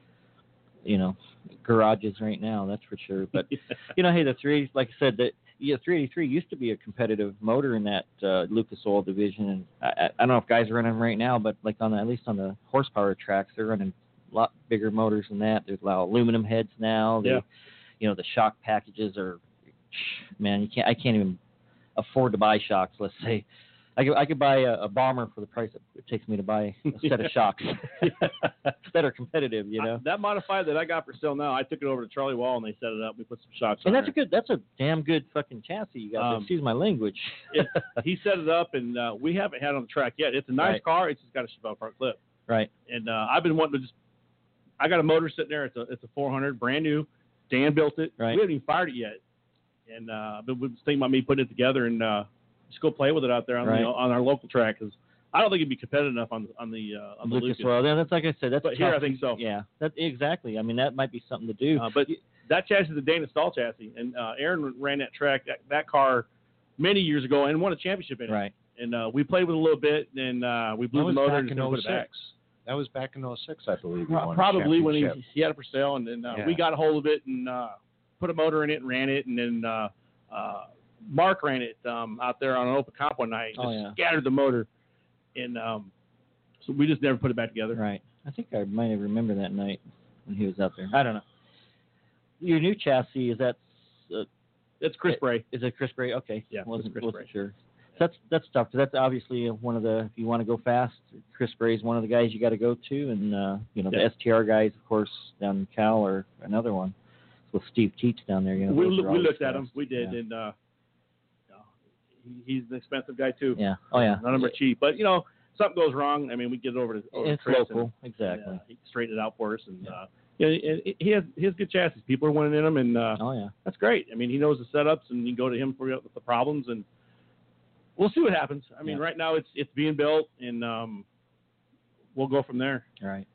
you know, garages right now, that's for sure. But, you know, hey, the three, like I said, the yeah, three eighty-three used to be a competitive motor in that uh, Lucas Oil division, and I, I I don't know if guys are running them right now, but like on the, at least on the horsepower tracks, they're running a lot bigger motors than that. There's a lot of aluminum heads now. They, Yeah. You know, the shock packages are, man, you can't, I can't even afford to buy shocks. Let's say, I could, I could buy a, a bomber for the price it takes me to buy a set of shocks that are competitive, you know. I- that modified that I got for sale now, I took it over to Charlie Wall and they set it up. We put some shocks And on that's a good, that's a damn good fucking chassis you got. there. Um, Excuse my language. there. It- he set it up, and uh, we haven't had it on the track yet. It's a nice Right. car. It's just got a shell front clip. Right. And uh, I've been wanting to just. I got a motor sitting there. It's a it's a four hundred, brand new. Dan built it. Right. We haven't even fired it yet. And uh, I've been thinking about me putting it together and uh, just go play with it out there on Right. the, on our local track, because I don't think it'd be competitive enough on on the uh, on the Lucas Lucas. Oil. Yeah, that's like I said. That's But here tough. I think so. Yeah. That exactly. I mean, that might be something to do. Uh, but that chassis is a Dana Stahl chassis, and uh, Aaron ran that track that, that car many years ago and won a championship in it. right. And uh, we played with it a little bit, and uh, we blew That the was motor back and in just oh put it back. six. That was back in oh six, I believe. he Pro- won a Probably when he, championship. he had it for sale, and then uh, Yeah. we got a hold of it and uh, put a motor in it and ran it, and then uh, uh, Mark ran it um, out there on an open comp one night. Oh, Just yeah. scattered the motor, and um, so we just never put it back together. Right. I think I might have remembered that night when he was out there. I don't know. Your new chassis, is that, uh, It's Chris Bray. is it Chris Bray? Okay. Yeah, it's Wasn't, Chris wasn't Bray. sure. So that's that's tough, because that's obviously one of the, if you want to go fast, Chris Bray is one of the guys you got to go to, and uh, you know Yeah. the S T R guys, of course, down in Cal, or another one with Steve Teach down there. You know, we those loo- are we always looked at fast. him. We did, Yeah. and uh, you know, he, he's an expensive guy too. Yeah. Oh yeah. None of them are cheap, but you know, something goes wrong. I mean, we get it over to, over to It's Chris local, and, exactly. and, uh, he straightened it out for us, and uh, yeah, and he has he has good chassis. People are winning in them, and uh, Oh yeah. that's great. I mean, he knows the setups, and you can go to him for the problems, and we'll see what happens. I mean, Yeah. right now it's it's being built, and um, we'll go from there. All right.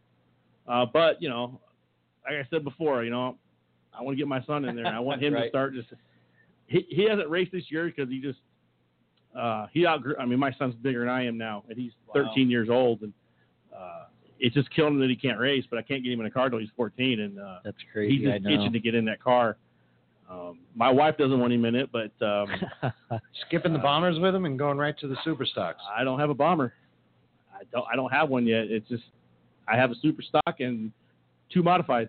Uh, but you know, like I said before, you know, I want to get my son in there. I want him to Right. start just. He he hasn't raced this year because he just uh, he outgrew. I mean, my son's bigger than I am now, and he's Wow. thirteen years old, and uh, it's just killing him that he can't race. But I can't get him in a car till he's fourteen, and uh, That's crazy. he's I just know. itching to get in that car. Um, my wife doesn't want him in it, but um, Skipping the bombers with him and going right to the super stocks. I don't have a bomber. I don't. I don't have one yet. It's just I have a super stock and two modifieds.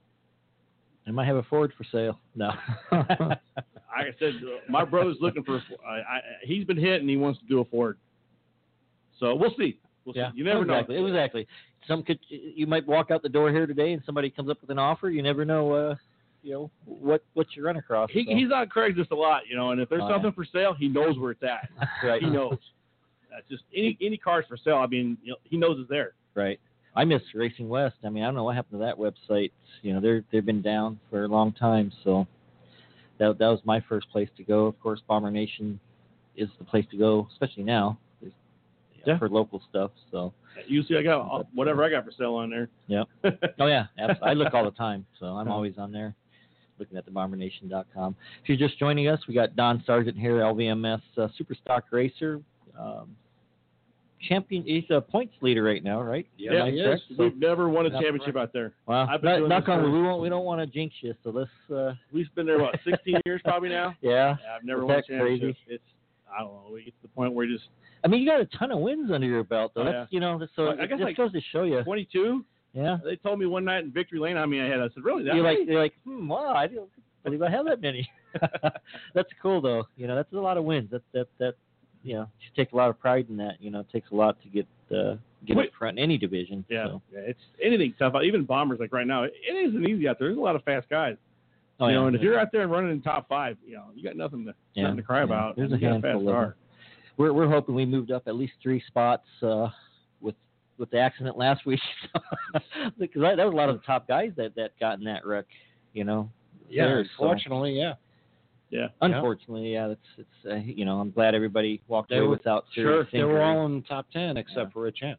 I might have a Ford for sale. No. Like I said, my brother's looking for. A, I, I, he's been hit and he wants to do a Ford. So we'll see. We'll yeah. see. You never exactly. know. Exactly. Some could. You might walk out the door here today and somebody comes up with an offer. You never know. Uh, you know what what you run across. He, so. he's on Craigslist a lot, you know, and if there's Oh, yeah. something for sale, he knows where it's at. Right. He knows. That's just any any cars for sale. I mean, you know, he knows it's there. Right. I miss Racing West. I mean, I don't know what happened to that website. You know, they're they've been down for a long time. So that that was my first place to go. Of course, Bomber Nation is the place to go, especially now, is, you know, Yeah. for local stuff. So You see, I got all- whatever I got for sale on there. yeah. Oh yeah, abs- I look all the time, so I'm Yeah. always on there, looking at the bomber nation dot com. If you're just joining us, we got Don Sargent here, L V M S uh, Super Stock Racer, um, champion. He's a points leader right now, right? Yeah, Am I he correct? is. So- We've never won a That's championship out there. well, I've been knock- doing knock this on wood. for- We won't. We don't want to jinx you, so let's. Uh, We've been there what sixteen years probably now. yeah. Yeah, I've never Is won a that crazy? championship. It's I don't know. We get to the point where you just I mean, you got a ton of wins under your belt, though. Oh, That's you know. So Well, I it guess just like goes to show you. twenty-two. Yeah. They told me one night in Victory Lane how many I had. I said, really? That You're many? like you're like hmm. Wow. I don't, believe I have that many. That's cool, though. You know, that's a lot of wins. That that that. You know, you take a lot of pride in that. You know, it takes a lot to get uh, get Wait. up front in any division. Yeah, So. yeah, it's anything tough. Even bombers like right now, it, it isn't easy out there. There's a lot of fast guys. Oh, you yeah, know, and if yeah. you're out there and running in top five, you know, you got nothing to Yeah, nothing to cry yeah. about. There's You a got handful fast of car. them. We're we're hoping we moved up at least three spots uh, with with the accident last week, because that, that was a lot of the top guys that, that got in that wreck. You know. Yeah, there, so- unfortunately, yeah. Yeah. Unfortunately, yeah. It's it's uh, you know, I'm glad everybody walked They away were- without Sure, serious they were injury. all in the top ten except Yeah. for Rich Ant.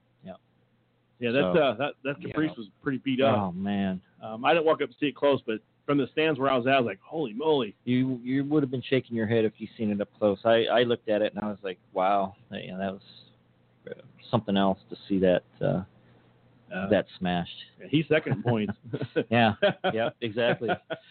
Yeah, that's So, uh, that that you Caprice know. was pretty beat up. Oh man, Um, I didn't walk up to see it close, but from the stands where I was at, I was like, holy moly. you you would have been shaking your head if you seen it up close. I, I looked at it and I was like, wow, that, you know, that was uh, something else to see that uh, Uh, that smashed. Yeah, he's second in points. Yeah, yeah, exactly.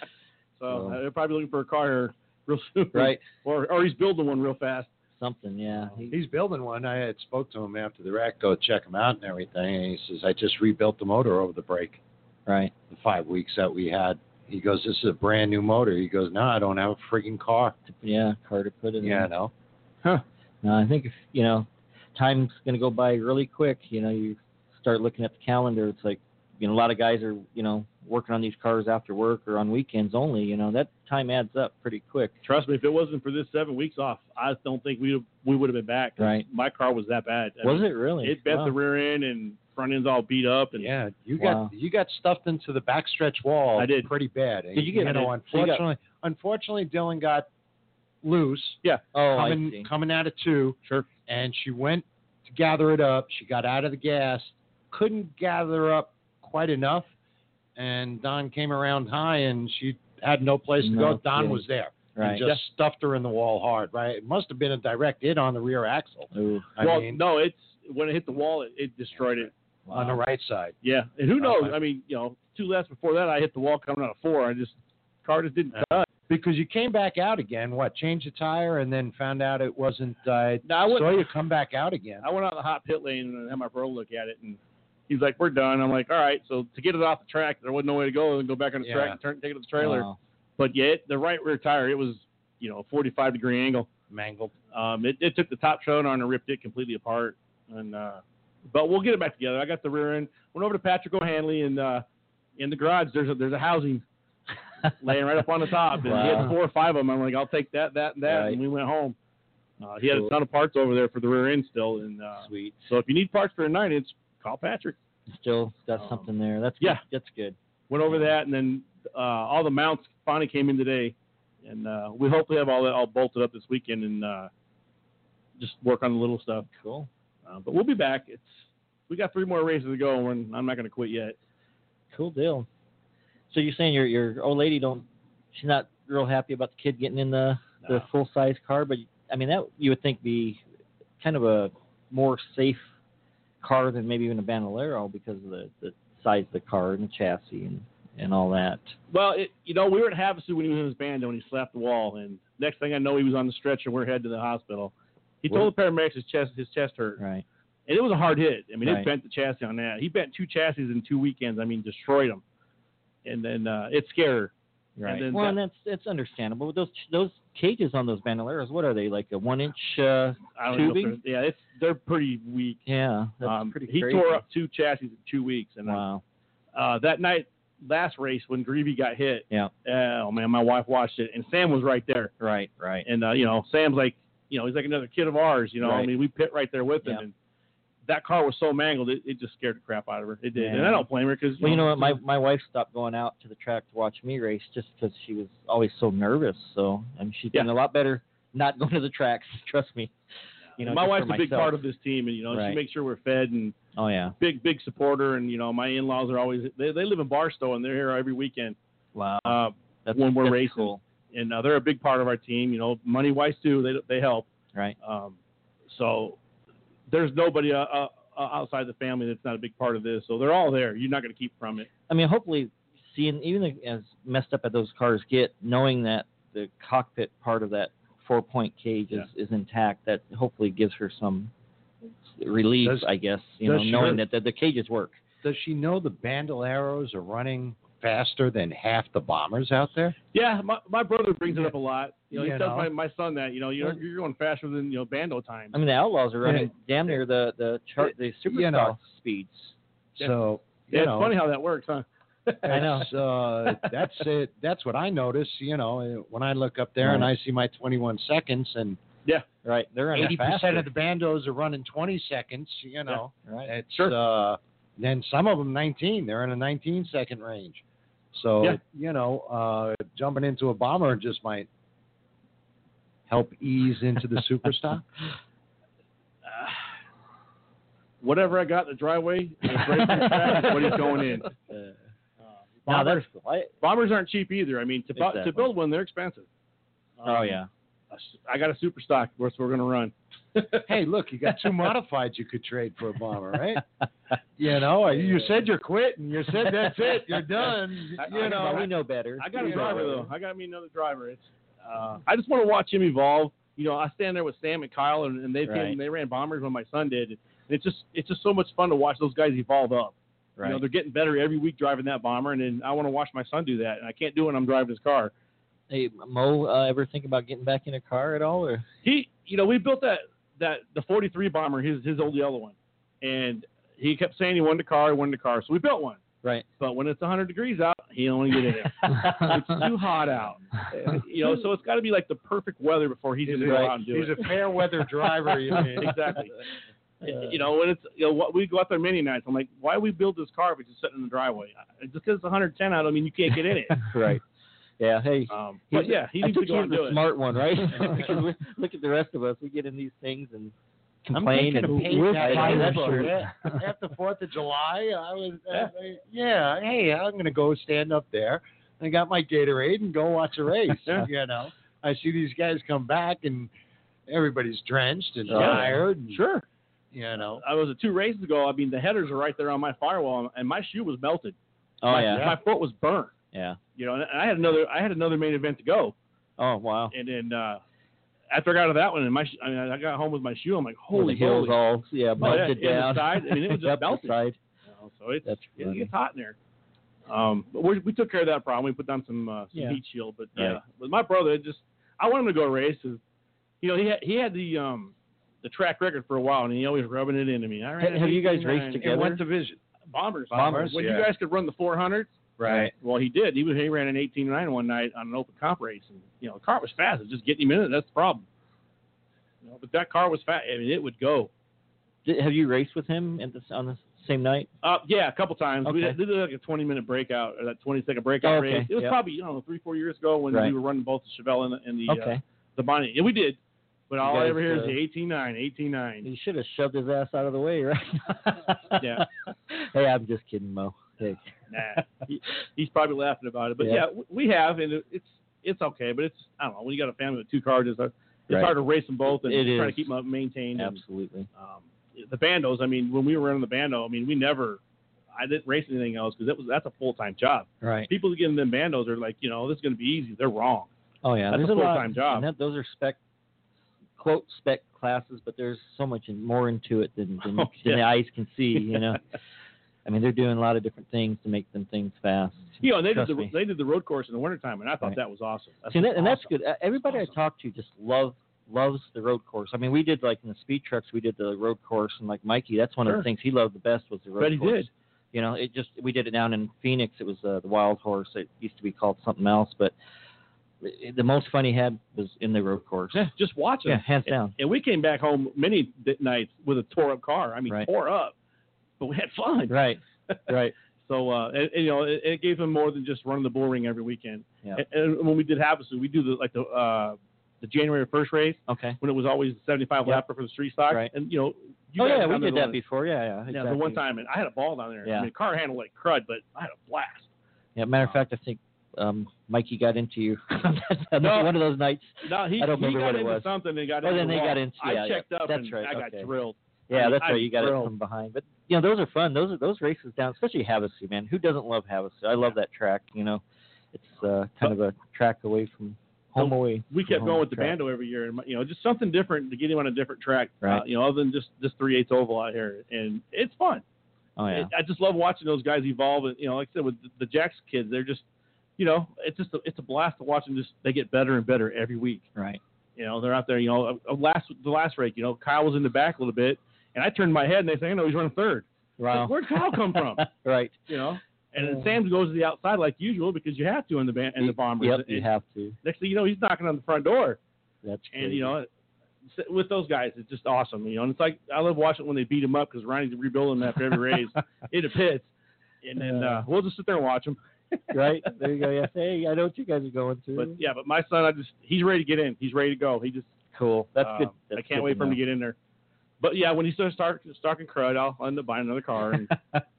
So So- uh, they're probably looking for a car here real soon. Right, Or or he's building one real fast. something. Yeah, He- He's building one. I had spoke to him after the wreck, go check him out and everything, and he says, I just rebuilt the motor over the break, right. the five weeks that we had. He goes, this is a brand new motor. He goes, no, I don't have a freaking car. Yeah, car to put it Yeah, in. no. Huh. No, I think if you know, time's going to go by really quick. You know, you start looking at the calendar. It's like, you know, a lot of guys are, you know, working on these cars after work or on weekends only. You know, that time adds up pretty quick. Trust me, if it wasn't for this seven weeks off, I don't think we we would have been back. 'cause Right. My car was that bad. I Was mean, it really? It bent Wow. the rear end and front end's all beat up. And Yeah, you Wow. got you got stuffed into the backstretch wall. I did. pretty bad. Did you get- You know, so you got- unfortunately, unfortunately, Dylan got loose Oh, I coming see. coming out of two. Sure. And she went to gather it up. She got out of the gas, couldn't gather up quite enough, and Don came around high, and she had no place to No go. Don kidding. was there. Right. And just stuffed her in the wall hard, right? It must have been a direct hit on the rear axle. Ooh, I well, mean, no, it's when it hit the wall, it, it destroyed it. on the right side. Yeah, and who knows? Okay. I mean, you know, two laps before that, I hit the wall coming out of four. I just car just didn't cut. Because you came back out again, what, changed the tire and then found out it wasn't, uh, No, I went- saw you come back out again. I went out in the hot pit lane and had my bro look at it, and he's like, "We're done." I'm like, "All right." So to get it off the track, there wasn't no way to go and go back on the Yeah. track and turn, take it to the trailer. wow. But yeah, it, the right rear tire, it was, you know, a forty-five degree angle. Mangled. Um, it, it took the top showing on and ripped it completely apart. And uh, but we'll get it back together. I got the rear end. Went over to Patrick O'Hanley, and uh, in the garage there's a there's a housing laying right up on the top. And he Wow. had four or five of them. I'm like, I'll take that, that, and that. Right. And we went home. Uh, he had Cool. a ton of parts over there for the rear end still. And uh, Sweet. so if you need parts for a nine inch, call Patrick. Still got Um, something there. That's yeah. good. That's good. Went over that, and then uh, all the mounts finally came in today. And uh, we hopefully have all that all bolted up this weekend and uh, just work on the little stuff. Cool. Uh, but we'll be back. It's we got three more races to go, and we're, I'm not going to quit yet. Cool deal. So you're saying your your old lady don't she's not real happy about the kid getting in the, the No. full size car, but I mean that you would think be kind of a more safe car than maybe even a Bandolero because of the, the size of the car and the chassis and, and all that. Well, it, you know, we were at Havasu when he was in his band when he slapped the wall, and next thing I know, he was on the stretcher. and We're headed to the hospital. He told the paramedics his chest his chest hurt, Right. and it was a hard hit. I mean, Right. it bent the chassis on that. He bent two chassis in two weekends. I mean, destroyed them, and then uh, it scared her. Right. then Well, that- and that's that's understandable. Those those cages on those Bandoleros, what are they, like a one inch uh, I don't know if tubing? they're- yeah, it's they're pretty weak. Yeah, that's Um, pretty he crazy. tore up two chassis in two weeks, and uh, Wow. uh, that night, last race when Greavy got hit, Yeah. oh man, my wife watched it, and Sam was right there, Right. Right. and uh, you know, Sam's like, you know, he's like another kid of ours, you know. I Right. mean, we pit right there with him, Yeah. and that car was so mangled, it, it just scared the crap out of her. It did, and Yeah. I don't blame her because Well, you know what? My my wife stopped going out to the track to watch me race just because she was always so nervous. So I mean, she's Yeah. been a lot better not going to the tracks. Trust me. You know, my just wife's for a big myself. part of this team, and you know, Right. she makes sure we're fed, and Oh yeah. big big supporter, and you know, my in-laws are always they they live in Barstow, and they're here every weekend. Wow. Uh, That's when we're that's racing. cool. and uh, they're a big part of our team. You know, money wise too. They they help. Right. Um, so there's nobody uh, uh, outside the family that's not a big part of this. So they're all there. You're not going to keep from it. I mean, hopefully, seeing even as messed up as those cars get, knowing that the cockpit part of that four point cage is, is intact, that hopefully gives her some relief. Does- I guess you know, does knowing her- that the, the cages work. Does she know the Bandoleros are running faster than half the bombers out there? Yeah, my, my brother brings it up a lot. You know, he You tells know. my, my son that, you know, you're, you're going faster than, you know, Bando times. I mean, the Outlaws are running damn near the the chart, the super You know. stock speeds. So, you yeah, know, it's funny how that works, huh? I know. That's, uh, that's it. That's what I notice. You know, when I look up there and I see my twenty-one seconds, and Yeah. Right, they're running eighty percent faster. of the bandos are running twenty seconds. You know, Right. it's Sure. uh, then some of them nineteen. They're in a nineteen second range. So Yeah. you know, uh, jumping into a bomber just might help ease into the super stock. Uh, whatever I got in the driveway, it's right from the track is what he's going in. Uh, Uh, now bombers, that's I, bombers aren't cheap either. I mean, to, bu- Exactly. to build one, they're expensive. oh Um, yeah. I got a super stock. What's we're going to run? Hey, look, you got two modifieds you could trade for a bomber, right? You know, you said you're quitting. You said that's it. You're done. I- You I- know, we know better. I got a You driver know. though. I got me another driver. It's uh, I just want to watch him evolve. You know, I stand there with Sam and Kyle, and, and they Right. they ran bombers when my son did. And it's just it's just so much fun to watch those guys evolve up. Right. You know, they're getting better every week driving that bomber, and then I want to watch my son do that, and I can't do it when I'm driving his car. Hey, Mo, uh, ever think about getting back in a car at all, or? He, you know, we built that that the forty-three bomber, his his old yellow one, and he kept saying he wanted a car, he wanted a car, so we built one. Right. But when it's one hundred degrees out, he only get in it. It's too hot out. You know, so it's got to be like the perfect weather before he's going to go Right. out and do He's it. a fair weather driver. You mean? Exactly. You know, when it's, you know, what we go out there many nights, I'm like, why we build this car if it's just sitting in the driveway? Just because it's one hundred ten out, I mean, you can't get in it. Right. Yeah. Hey. Um, but yeah, he I needs to took go you out as and do the it. smart one, right? Because we, look at the rest of us. We get in these things and complain I'm and taking a we're page out of fighting that for book. it. After Fourth of July, I was, uh, yeah, hey, I'm going to go stand up there. I got my Gatorade and go watch a race. Yeah. You know, I see these guys come back and everybody's drenched and Yeah. tired. And, Sure. You know, I was uh, two races ago. I mean, the headers are right there on my firewall, and my shoe was melted. Oh my, yeah. my foot was burnt. Yeah. You know, and I had another. I had another main event to go, Oh wow. and then uh, after I got out of that one, and my, sh- I, mean, I got home with my shoe. I'm like, Where holy the hills moly. all yeah Oh, yeah, melted in the down. side. I mean, it was just Up the melted. side. You know, so it's That's it funny. gets hot in there. Um, but we we took care of that problem. We put down some, uh, some Yeah. heat shield. But Right. yeah, but my brother it just I want him to go race. 'Cause, you know, he had he had the um the track record for a while, and he always rubbing it into me. I ran Have you guys eighteen nine. raced together? in what division? Bombers. Bombers, When yeah. you guys could run the four hundred. Right. Well, he did. He was he ran an eighteen nine one night on an open comp race, and you know the car was fast. It's just getting him in it. That's the problem. You know, but that car was fast. I mean, it would go. Did, have you raced with him at the, on the same night? Uh, yeah, a couple times. We Okay. did, did like a twenty minute breakout, or that twenty second breakout Oh, okay. race. It was Yep. probably you know three four years ago when Right. we were running both the Chevelle and the, and the Okay. uh, the Bonnie. Yeah, we did. But all I guys, ever hear is uh, the eighteen nine, eighteen nine. You should have shoved his ass out of the way, right? Yeah. Hey, I'm just kidding, Mo. Hey. Nah, he, he's probably laughing about it. But Yeah. yeah, w we have, and it- it's it's okay. But it's I don't know when you got a family with two cars, it's, hard- it's Right. hard to race them both and It try is. to keep them maintained. And, Absolutely. um, the bandos, I mean, when we were running the bando, I mean, we never, I didn't race anything else because that was that's a full time job. Right. People that get in them bandos are like, you know, this is going to be easy. They're wrong. Oh yeah, That's there's a lot- full-time job. And that, those are spec, quote spec classes, but there's so much in, more into it than, than, Oh, than the yeah. eyes can see. You know, I mean, they're doing a lot of different things to make them things fast. You know, and they did Trust the me. they did the road course in the wintertime, and I thought Right. that was awesome. That's See, and, that, and that's awesome. good. Uh, Everybody Awesome. I talked to just love loves the road course. I mean, we did like in the speed trucks, we did the road course, and like Mikey, that's one of Sure. the things he loved the best was the road Bet he course. did. You know, it just we did it down in Phoenix. It was uh, the Wild Horse. It used to be called something else, but it, the most fun he had was in the road course. Yeah, just watching. Yeah, hands down. And we came back home many d- nights with a tore up car. I mean, Right. tore up, but we had fun. Right, right. So, uh, and, and, you know, it, it gave him more than just running the bull ring every weekend. Yeah. And, and when we did Havasu, we do the like the uh, the January first race Okay. when it was always seventy-five Yeah. lapper for the street stock. Right. And you know, you Oh guys yeah, were we down there did the that one- before. Yeah, yeah. Yeah, Exactly. the one time, and I had a ball down there. Yeah. I mean, the car handled like crud, but I had a blast. Yeah, matter of fact, I think um, Mikey got into you on No. one of those nights. No, he, I don't he remember got what it into was. something and got Oh, into then the they wall. got into- yeah, I yeah. checked up That's and right, I got okay. drilled. Yeah, I- that's I'm right. You got it thrilled. from behind. But you know, those are fun. Those are those races down, especially Havasu, man. Who doesn't love Havasu? I love that track. You know, it's uh, kind of a track away from home away. We from kept home going with the track. bando every year, and you know, just something different to get him on a different track. Right. Uh, you know, other than just just three eighths oval out here, and it's fun. Oh yeah. It, I just love watching those guys evolve. And you know, like I said, with the, the Jackson kids, they're just, you know, it's just a, it's a blast to watch them. Just they get better and better every week. Right. You know, they're out there. You know, uh, last the last rake, you know, Kyle was in the back a little bit, and I turned my head and they say, "No, he's running third." Wow. Like, where'd Kyle come from? Right. You know. And then Sam goes to the outside like usual because you have to in the band, in the Bombers. Yep, and, you have to. Next thing you know, he's knocking on the front door. That's crazy. And you know, with those guys, it's just awesome. You know, and it's like I love watching when they beat him up because Ronnie's rebuilding them after every race in the pits, and then uh, we'll just sit there and watch them. Right there you go. Yeah, hey, I know what you guys are going through. But yeah, but my son, I just he's ready to get in. He's ready to go. He just cool. That's uh, good. That's I can't good wait to for him know. to get in there. But yeah, when he starts start, starting crud, I'll end up buying another car. And,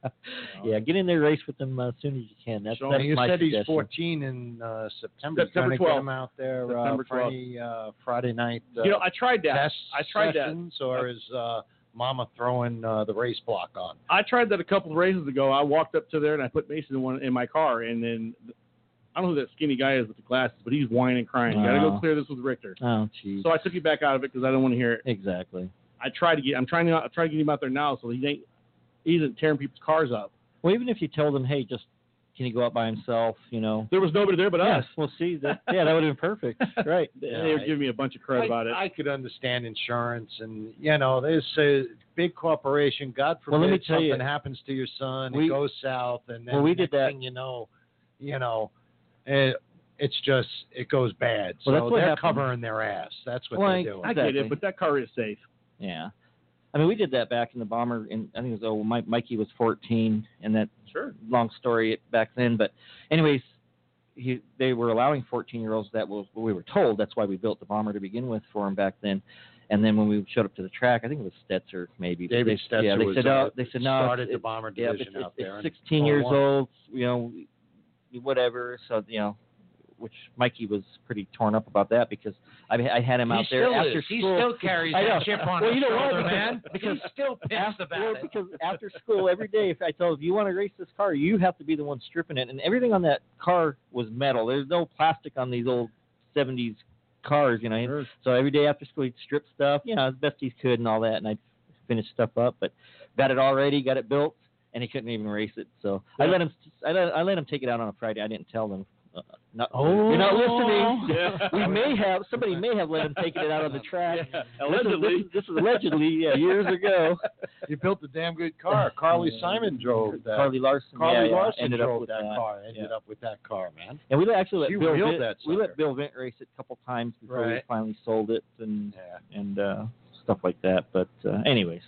yeah, get in there, race with them uh, as soon as you can. That's, Show that's And you my said suggestion. he's fourteen in uh, September. September Trying to twelfth. Get him out there September uh, for any uh, Friday night. Uh, you know, I tried that. test I tried that. sessions, or is uh, Mama throwing uh, the race block on? I tried that a couple of races ago. I walked up to there and I put Mason in one in my car, and then I don't know who that skinny guy is with the glasses, but he's whining, crying. You got to Oh. go clear this with Richter. Oh, jeez. So I took you back out of it because I don't want to hear it. Exactly. I tried to get. I'm trying to. I'm trying to get him out there now, so he ain't. He isn't tearing people's cars up. Well, even if you told him, hey, just can he go out by himself? You know. There was nobody there but us. Yes, we'll see. That, yeah, that would have been perfect. Right. They, Yeah, they were I- giving me a bunch of crud I, about it. I could understand insurance, and you know, there's a big corporation. God forbid Well, let me tell something you, happens to your son, we- it goes south, and then well, we the did next that- thing you know, you know, it, it's just it goes bad. Well, so that's what they're happened. covering their ass. That's what Well, they're doing. I get exactly. it, but that car is safe. Yeah. I mean, we did that back in the Bomber, and I think it was, oh, Mike, Mikey was fourteen, and that Sure. long story back then. But anyways, he, they were allowing fourteen-year-olds. That was what we were told. That's why we built the Bomber to begin with for him back then. And then when we showed up to the track, I think it was Stetzer maybe. but David they, Stetzer yeah, they was, said, uh, no, they said, no, started it's, the Bomber yeah, division it's, out it's, there. It's in sixteen years Formula One. old, you know, whatever. So, you know, which Mikey was pretty torn up about that because I, I had him out He there still after is. school. He still carries I know. that chip on well, his you know shoulder, what? man. Because He's still pissed after, about well, it. because after school every day, if I tell him, if you want to race this car, you have to be the one stripping it, and everything on that car was metal. There's no plastic on these old seventies cars, you know. Sure. So every day after school, he'd strip stuff, you know, as best he could and all that, and I'd finish stuff up. But got it all ready, got it built, and he couldn't even race it. So I Yeah. let him, I let, I let him take it out on a Friday. I didn't tell them. Uh, not, Oh. you're not listening. Yeah. We may have somebody may have let him take it out on the track. Yeah, This is- allegedly. This is, this is allegedly, yeah, years ago. You built a damn good car. Carly Simon drove that. Carly Larson. Carly yeah, yeah, Larson ended up drove with that, that. car. Ended Yeah. up with that car, man. And we let- actually let She Bill wheeled Vint, that we let sucker. Bill Vint race it a couple times before we Right. finally sold it and Yeah. and uh, stuff like that. But uh, anyways,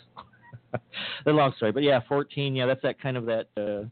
the long story. But yeah, fourteen. Yeah, that's that kind of that uh,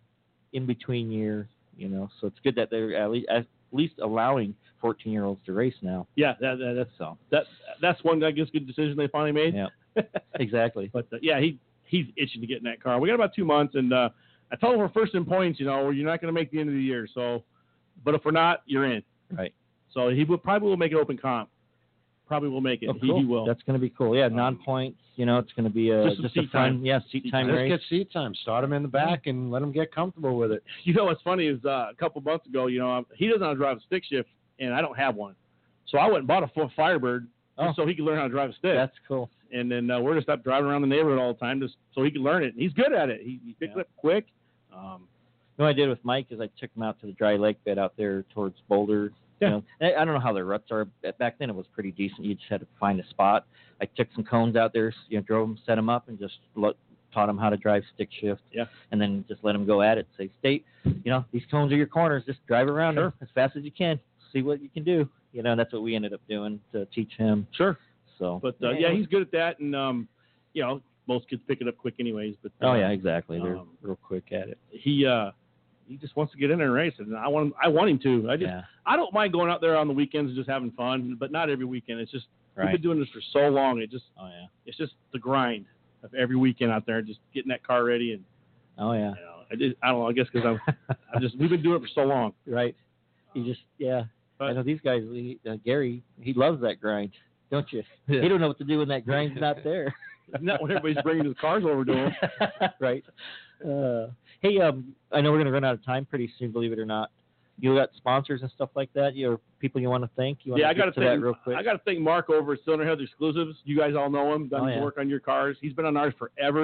in between year. You know, so it's good that they're at least at least allowing fourteen year olds to race now. Yeah, that, that, that's So that, that's one, I guess, good decision they finally made. yeah, exactly. But uh, yeah, he he's itching to get in that car. We got about two months, and uh, I told him we're first in points. You know, you're not going to make the end of the year. So, but if we're not, you're in. Right. So he will probably will make an open comp. Probably will make it. Oh, he, cool. he will. That's going to be cool. Yeah, Um, non-points. You know, it's going to be a, just some just a seat fun, time. yeah, seat Seat time time. Let's race. get seat time. Start him in the back and let him get comfortable with it. You know what's funny is uh, a couple months ago, you know, he doesn't know how to drive a stick shift, and I don't have one. So I went and bought a full Firebird Oh. just so he could learn how to drive a stick. That's cool. And then uh, we're just up driving around the neighborhood all the time just so he can learn it. And he's good at it. He, he picks Yeah. it up quick. Um, You know what I did with Mike is I took him out to the dry lake bed out there towards Boulder. Yeah. You know, I I don't know how the ruts are. Back then it was pretty decent. You just had to find a spot. I took some cones out there, you know, drove them, set them up, and just lo- taught him how to drive stick shift. Yeah. And then just let him go at it. Say, State, you know, these cones are your corners. Just drive around Sure. them as fast as you can. See what you can do. You know, and that's what we ended up doing to teach him. sure. So. But uh, yeah, he's good at that. And, um, you know, most kids pick it up quick anyways. But uh, Oh yeah, exactly. They're um, real quick at it. he uh, he just wants to get in there and race. And I want him, I want him to. I just Yeah. I don't mind going out there on the weekends and just having fun, but not every weekend. It's just we've Right. been doing this for so long. It just Oh yeah. it's just the grind of every weekend out there, just getting that car ready. And Oh yeah. you know, I, just, I don't know. I guess because I'm, I'm just we've been doing it for so long. Right. You just yeah. But- I know these guys. He, uh, Gary, he loves that grind, don't you? Yeah. He don't know what to do when that grind's not there. Not when everybody's bringing his cars over to him. Right. Uh, hey, um, I know we're gonna run out of time pretty soon. Believe it or not, you got sponsors and stuff like that. You people you want to thank? You want Yeah, I to got to to that thank real quick? I got to thank Mark over at Cylinder Heads Exclusives. You guys all know him. Done Oh, his yeah. work on your cars. He's been on ours forever.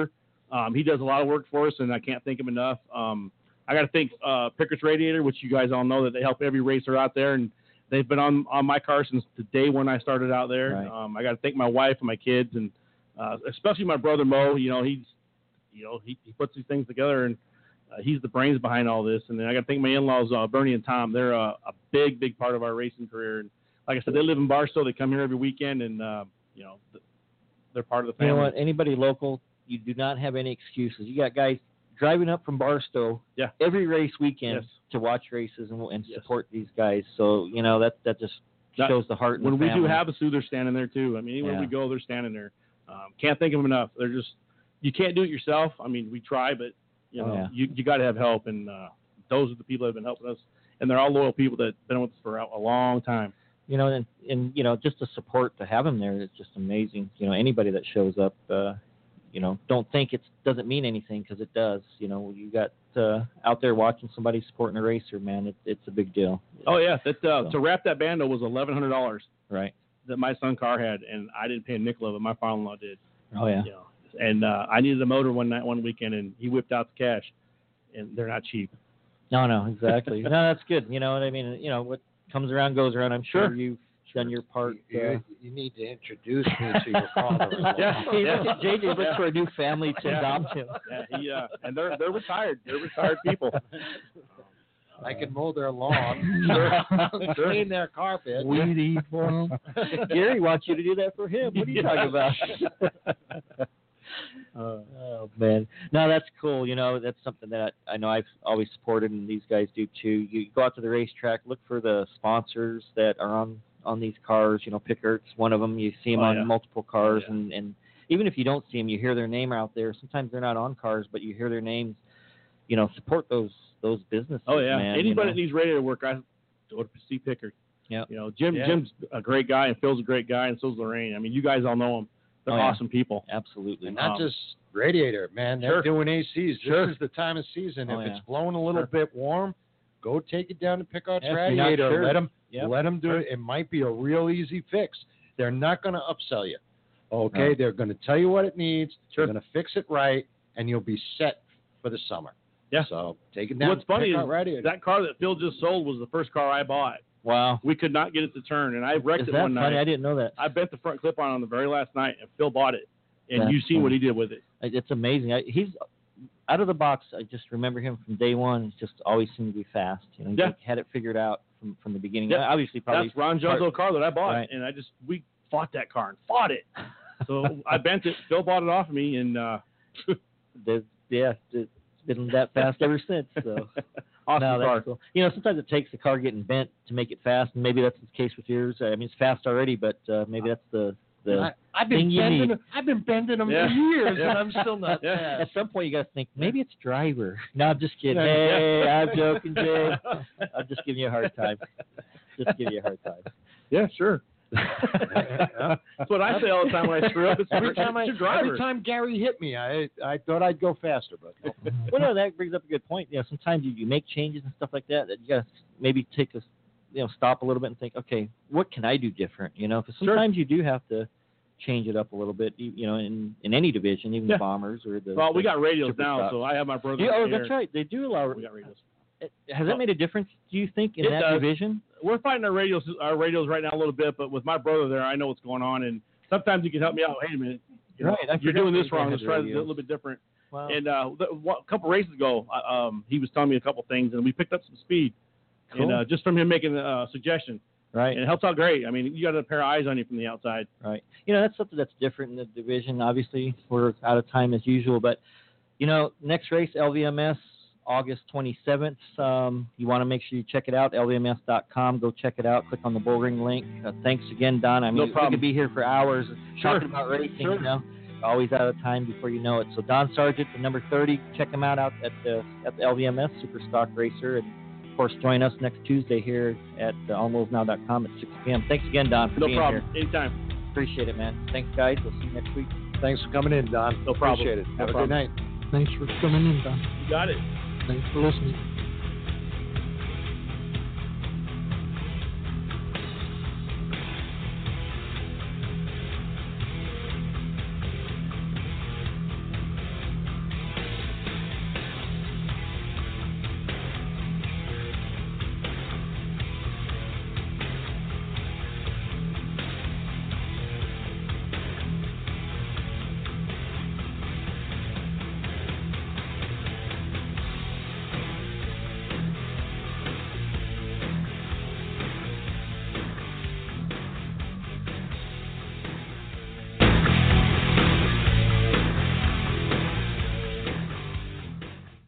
Um, he does a lot of work for us, and I can't thank him enough. Um, I got to thank uh, Pickett's Radiator, which you guys all know that they help every racer out there, and they've been on, on my car since the day when I started out there. Right. Um, I got to thank my wife and my kids, and uh, especially my brother Mo. You know, he's you know he, he puts these things together, and uh, he's the brains behind all this. And then I got to thank my in-laws, uh, Bernie and Tom. They're uh, a big, big part of our racing career. And like I said, they live in Barstow. They come here every weekend, and uh, you know they're part of the family. You know what? Anybody local, you do not have any excuses. You got guys driving up from Barstow yeah. every race weekend yes. to watch races and, and yes. support these guys. So, you know, that that just that, shows the heart. When and the we family. do have a Sioux, they're standing there too. I mean, even Yeah. when we go, they're standing there. Um, can't think of them enough. They're just, you can't do it yourself. I mean, we try, but, you know, Oh, yeah. you, you got to have help. And uh, those are the people that have been helping us. And they're all loyal people that have been with us for a, a long time. You know, and, and, you know, just the support to have them there is just amazing. You know, anybody that shows up, uh, you know, don't think it doesn't mean anything, because it does. You know, you got uh, out there watching somebody supporting a racer, man, it, it's a big deal. Oh, yeah. That uh, So. To wrap that bando was eleven hundred dollars Right. that my son car had, and I didn't pay a nickel of it. My father-in-law did. Oh, yeah. You know, and uh, I needed a motor one night, one weekend, and he whipped out the cash, and they're not cheap. No, no, exactly. No, that's good. You know what I mean? You know, what comes around goes around. I'm sure Sure. you've done your part. You, Uh, you, you need to introduce me to your father. Yeah. Hey, look at J J looks Yeah. for a new family to Yeah. adopt him. Yeah, he, uh, and they're they're retired. They're retired people. I can mow their lawn, clean their carpet. Weed eat for them. Gary wants you to do that for him. What are you talking about? Uh, Oh man, no, that's cool. You know, that's something that I, I know I've always supported, and these guys do too. You go out to the racetrack, look for the sponsors that are on on these cars. You know, Pickert's one of them. You see them Oh, on yeah. multiple cars, Yeah. and and even if you don't see them, you hear their name out there. Sometimes they're not on cars, but you hear their names. You know, support those those businesses. oh yeah, man, anybody you know. that needs radio work, I go to see Pickard. Yeah. You know, Jim Yeah. Jim's a great guy, and Phil's a great guy, and so's Lorraine. I mean, you guys all know them. They're Oh, yeah. awesome people. Absolutely. And not Um, just radiator, man. They're sure. doing A Cs. Sure. This is the time of season. Oh, if yeah. it's blowing a little Sure. bit warm, go take it down to Picard's Yeah, if you're not Radiator. sure. Let them Yep. let them do Sure. it. It might be a real easy fix. They're not going to upsell you. Okay, No. they're going to tell you what it needs. Sure. They're going to fix it right, and you'll be set for the summer. Yeah. So take it down. What's to funny Pickard is Radiator. that car that Phil just sold was the first car I bought. Wow. We could not get it to turn, and I wrecked Is it that one funny? night. I didn't know that. I bent the front clip on on the very last night, and Phil bought it. And That's you've seen what funny. he did with it. It's amazing. I, he's out of the box. I just remember him from day one. He's just always seemed to be fast. You know, he Yeah. had it figured out from, from the beginning. Yeah. Obviously, probably. That's Ron Jones' old car that I bought, Right. and I just we fought that car and fought it. So I bent it. Phil bought it off of me, and uh, the, yeah, it's been that fast ever since. So awesome no, car. that's cool. You know, sometimes it takes the car getting bent to make it fast, and maybe that's the case with yours. I mean, it's fast already, but uh, maybe that's the the. I, I've thing been you bending need. them. I've been bending them Yeah. for years, Yeah. and I'm still not Yeah. fast. At some point, you got to think maybe it's driver. No, I'm just kidding. Yeah. Hey, I'm joking, Jay. I'm just giving you a hard time. Just giving you a hard time. Yeah, sure. That's what I say all the time when I screw up. It's Every time I, it's your driver. every time Gary hit me, I I thought I'd go faster, but no. Well, no, that brings up a good point. You know, sometimes you, you make changes and stuff like that. That you got to maybe take a, you know, stop a little bit and think, okay, what can I do different? You know, because Sure. sometimes you do have to change it up a little bit. You, you know, in, in any division, even Yeah. the bombers or the. Well, we the got radios super now, stock. so I have my brother. Yeah, oh, here. that's right. They do allow. We got radios. Has that made a difference? Do you think in It that does. division? We're fighting our radios, our radios right now a little bit, but with my brother there, I know what's going on, and sometimes you can help me out. Wait a minute, you know, Right, I you're forgot doing these this guys wrong. had Let's try to do it a radios. little bit different. Wow. And uh, the, what, a couple races ago, uh, um, he was telling me a couple things, and we picked up some speed, Cool. and uh, just from him making a uh, suggestion, Right. and it helps out great. I mean, you got a pair of eyes on you from the outside. Right. You know, that's something that's different in the division. Obviously, we're out of time as usual, but, you know, next race, L V M S, August twenty-seventh. Um, you want to make sure you check it out, L V M S dot com. Go check it out. Click on the bullring link. Uh, thanks again, Don. I mean, No we problem. could be here for hours Sure. talking about racing, Sure. you know. Always out of time before you know it. So Don Sargent, the number thirty, check him out out at the, at the L V M S, Super Stock Racer. And, of course, join us next Tuesday here at uh, on wheels now dot com at six p.m. Thanks again, Don, for No being problem. here. Anytime. Appreciate it, man. Thanks, guys. We'll see you next week. Thanks for coming in, Don. No problem. Appreciate it. No Have a problem. good night. Thanks for coming in, Don. You got it. Thanks for listening.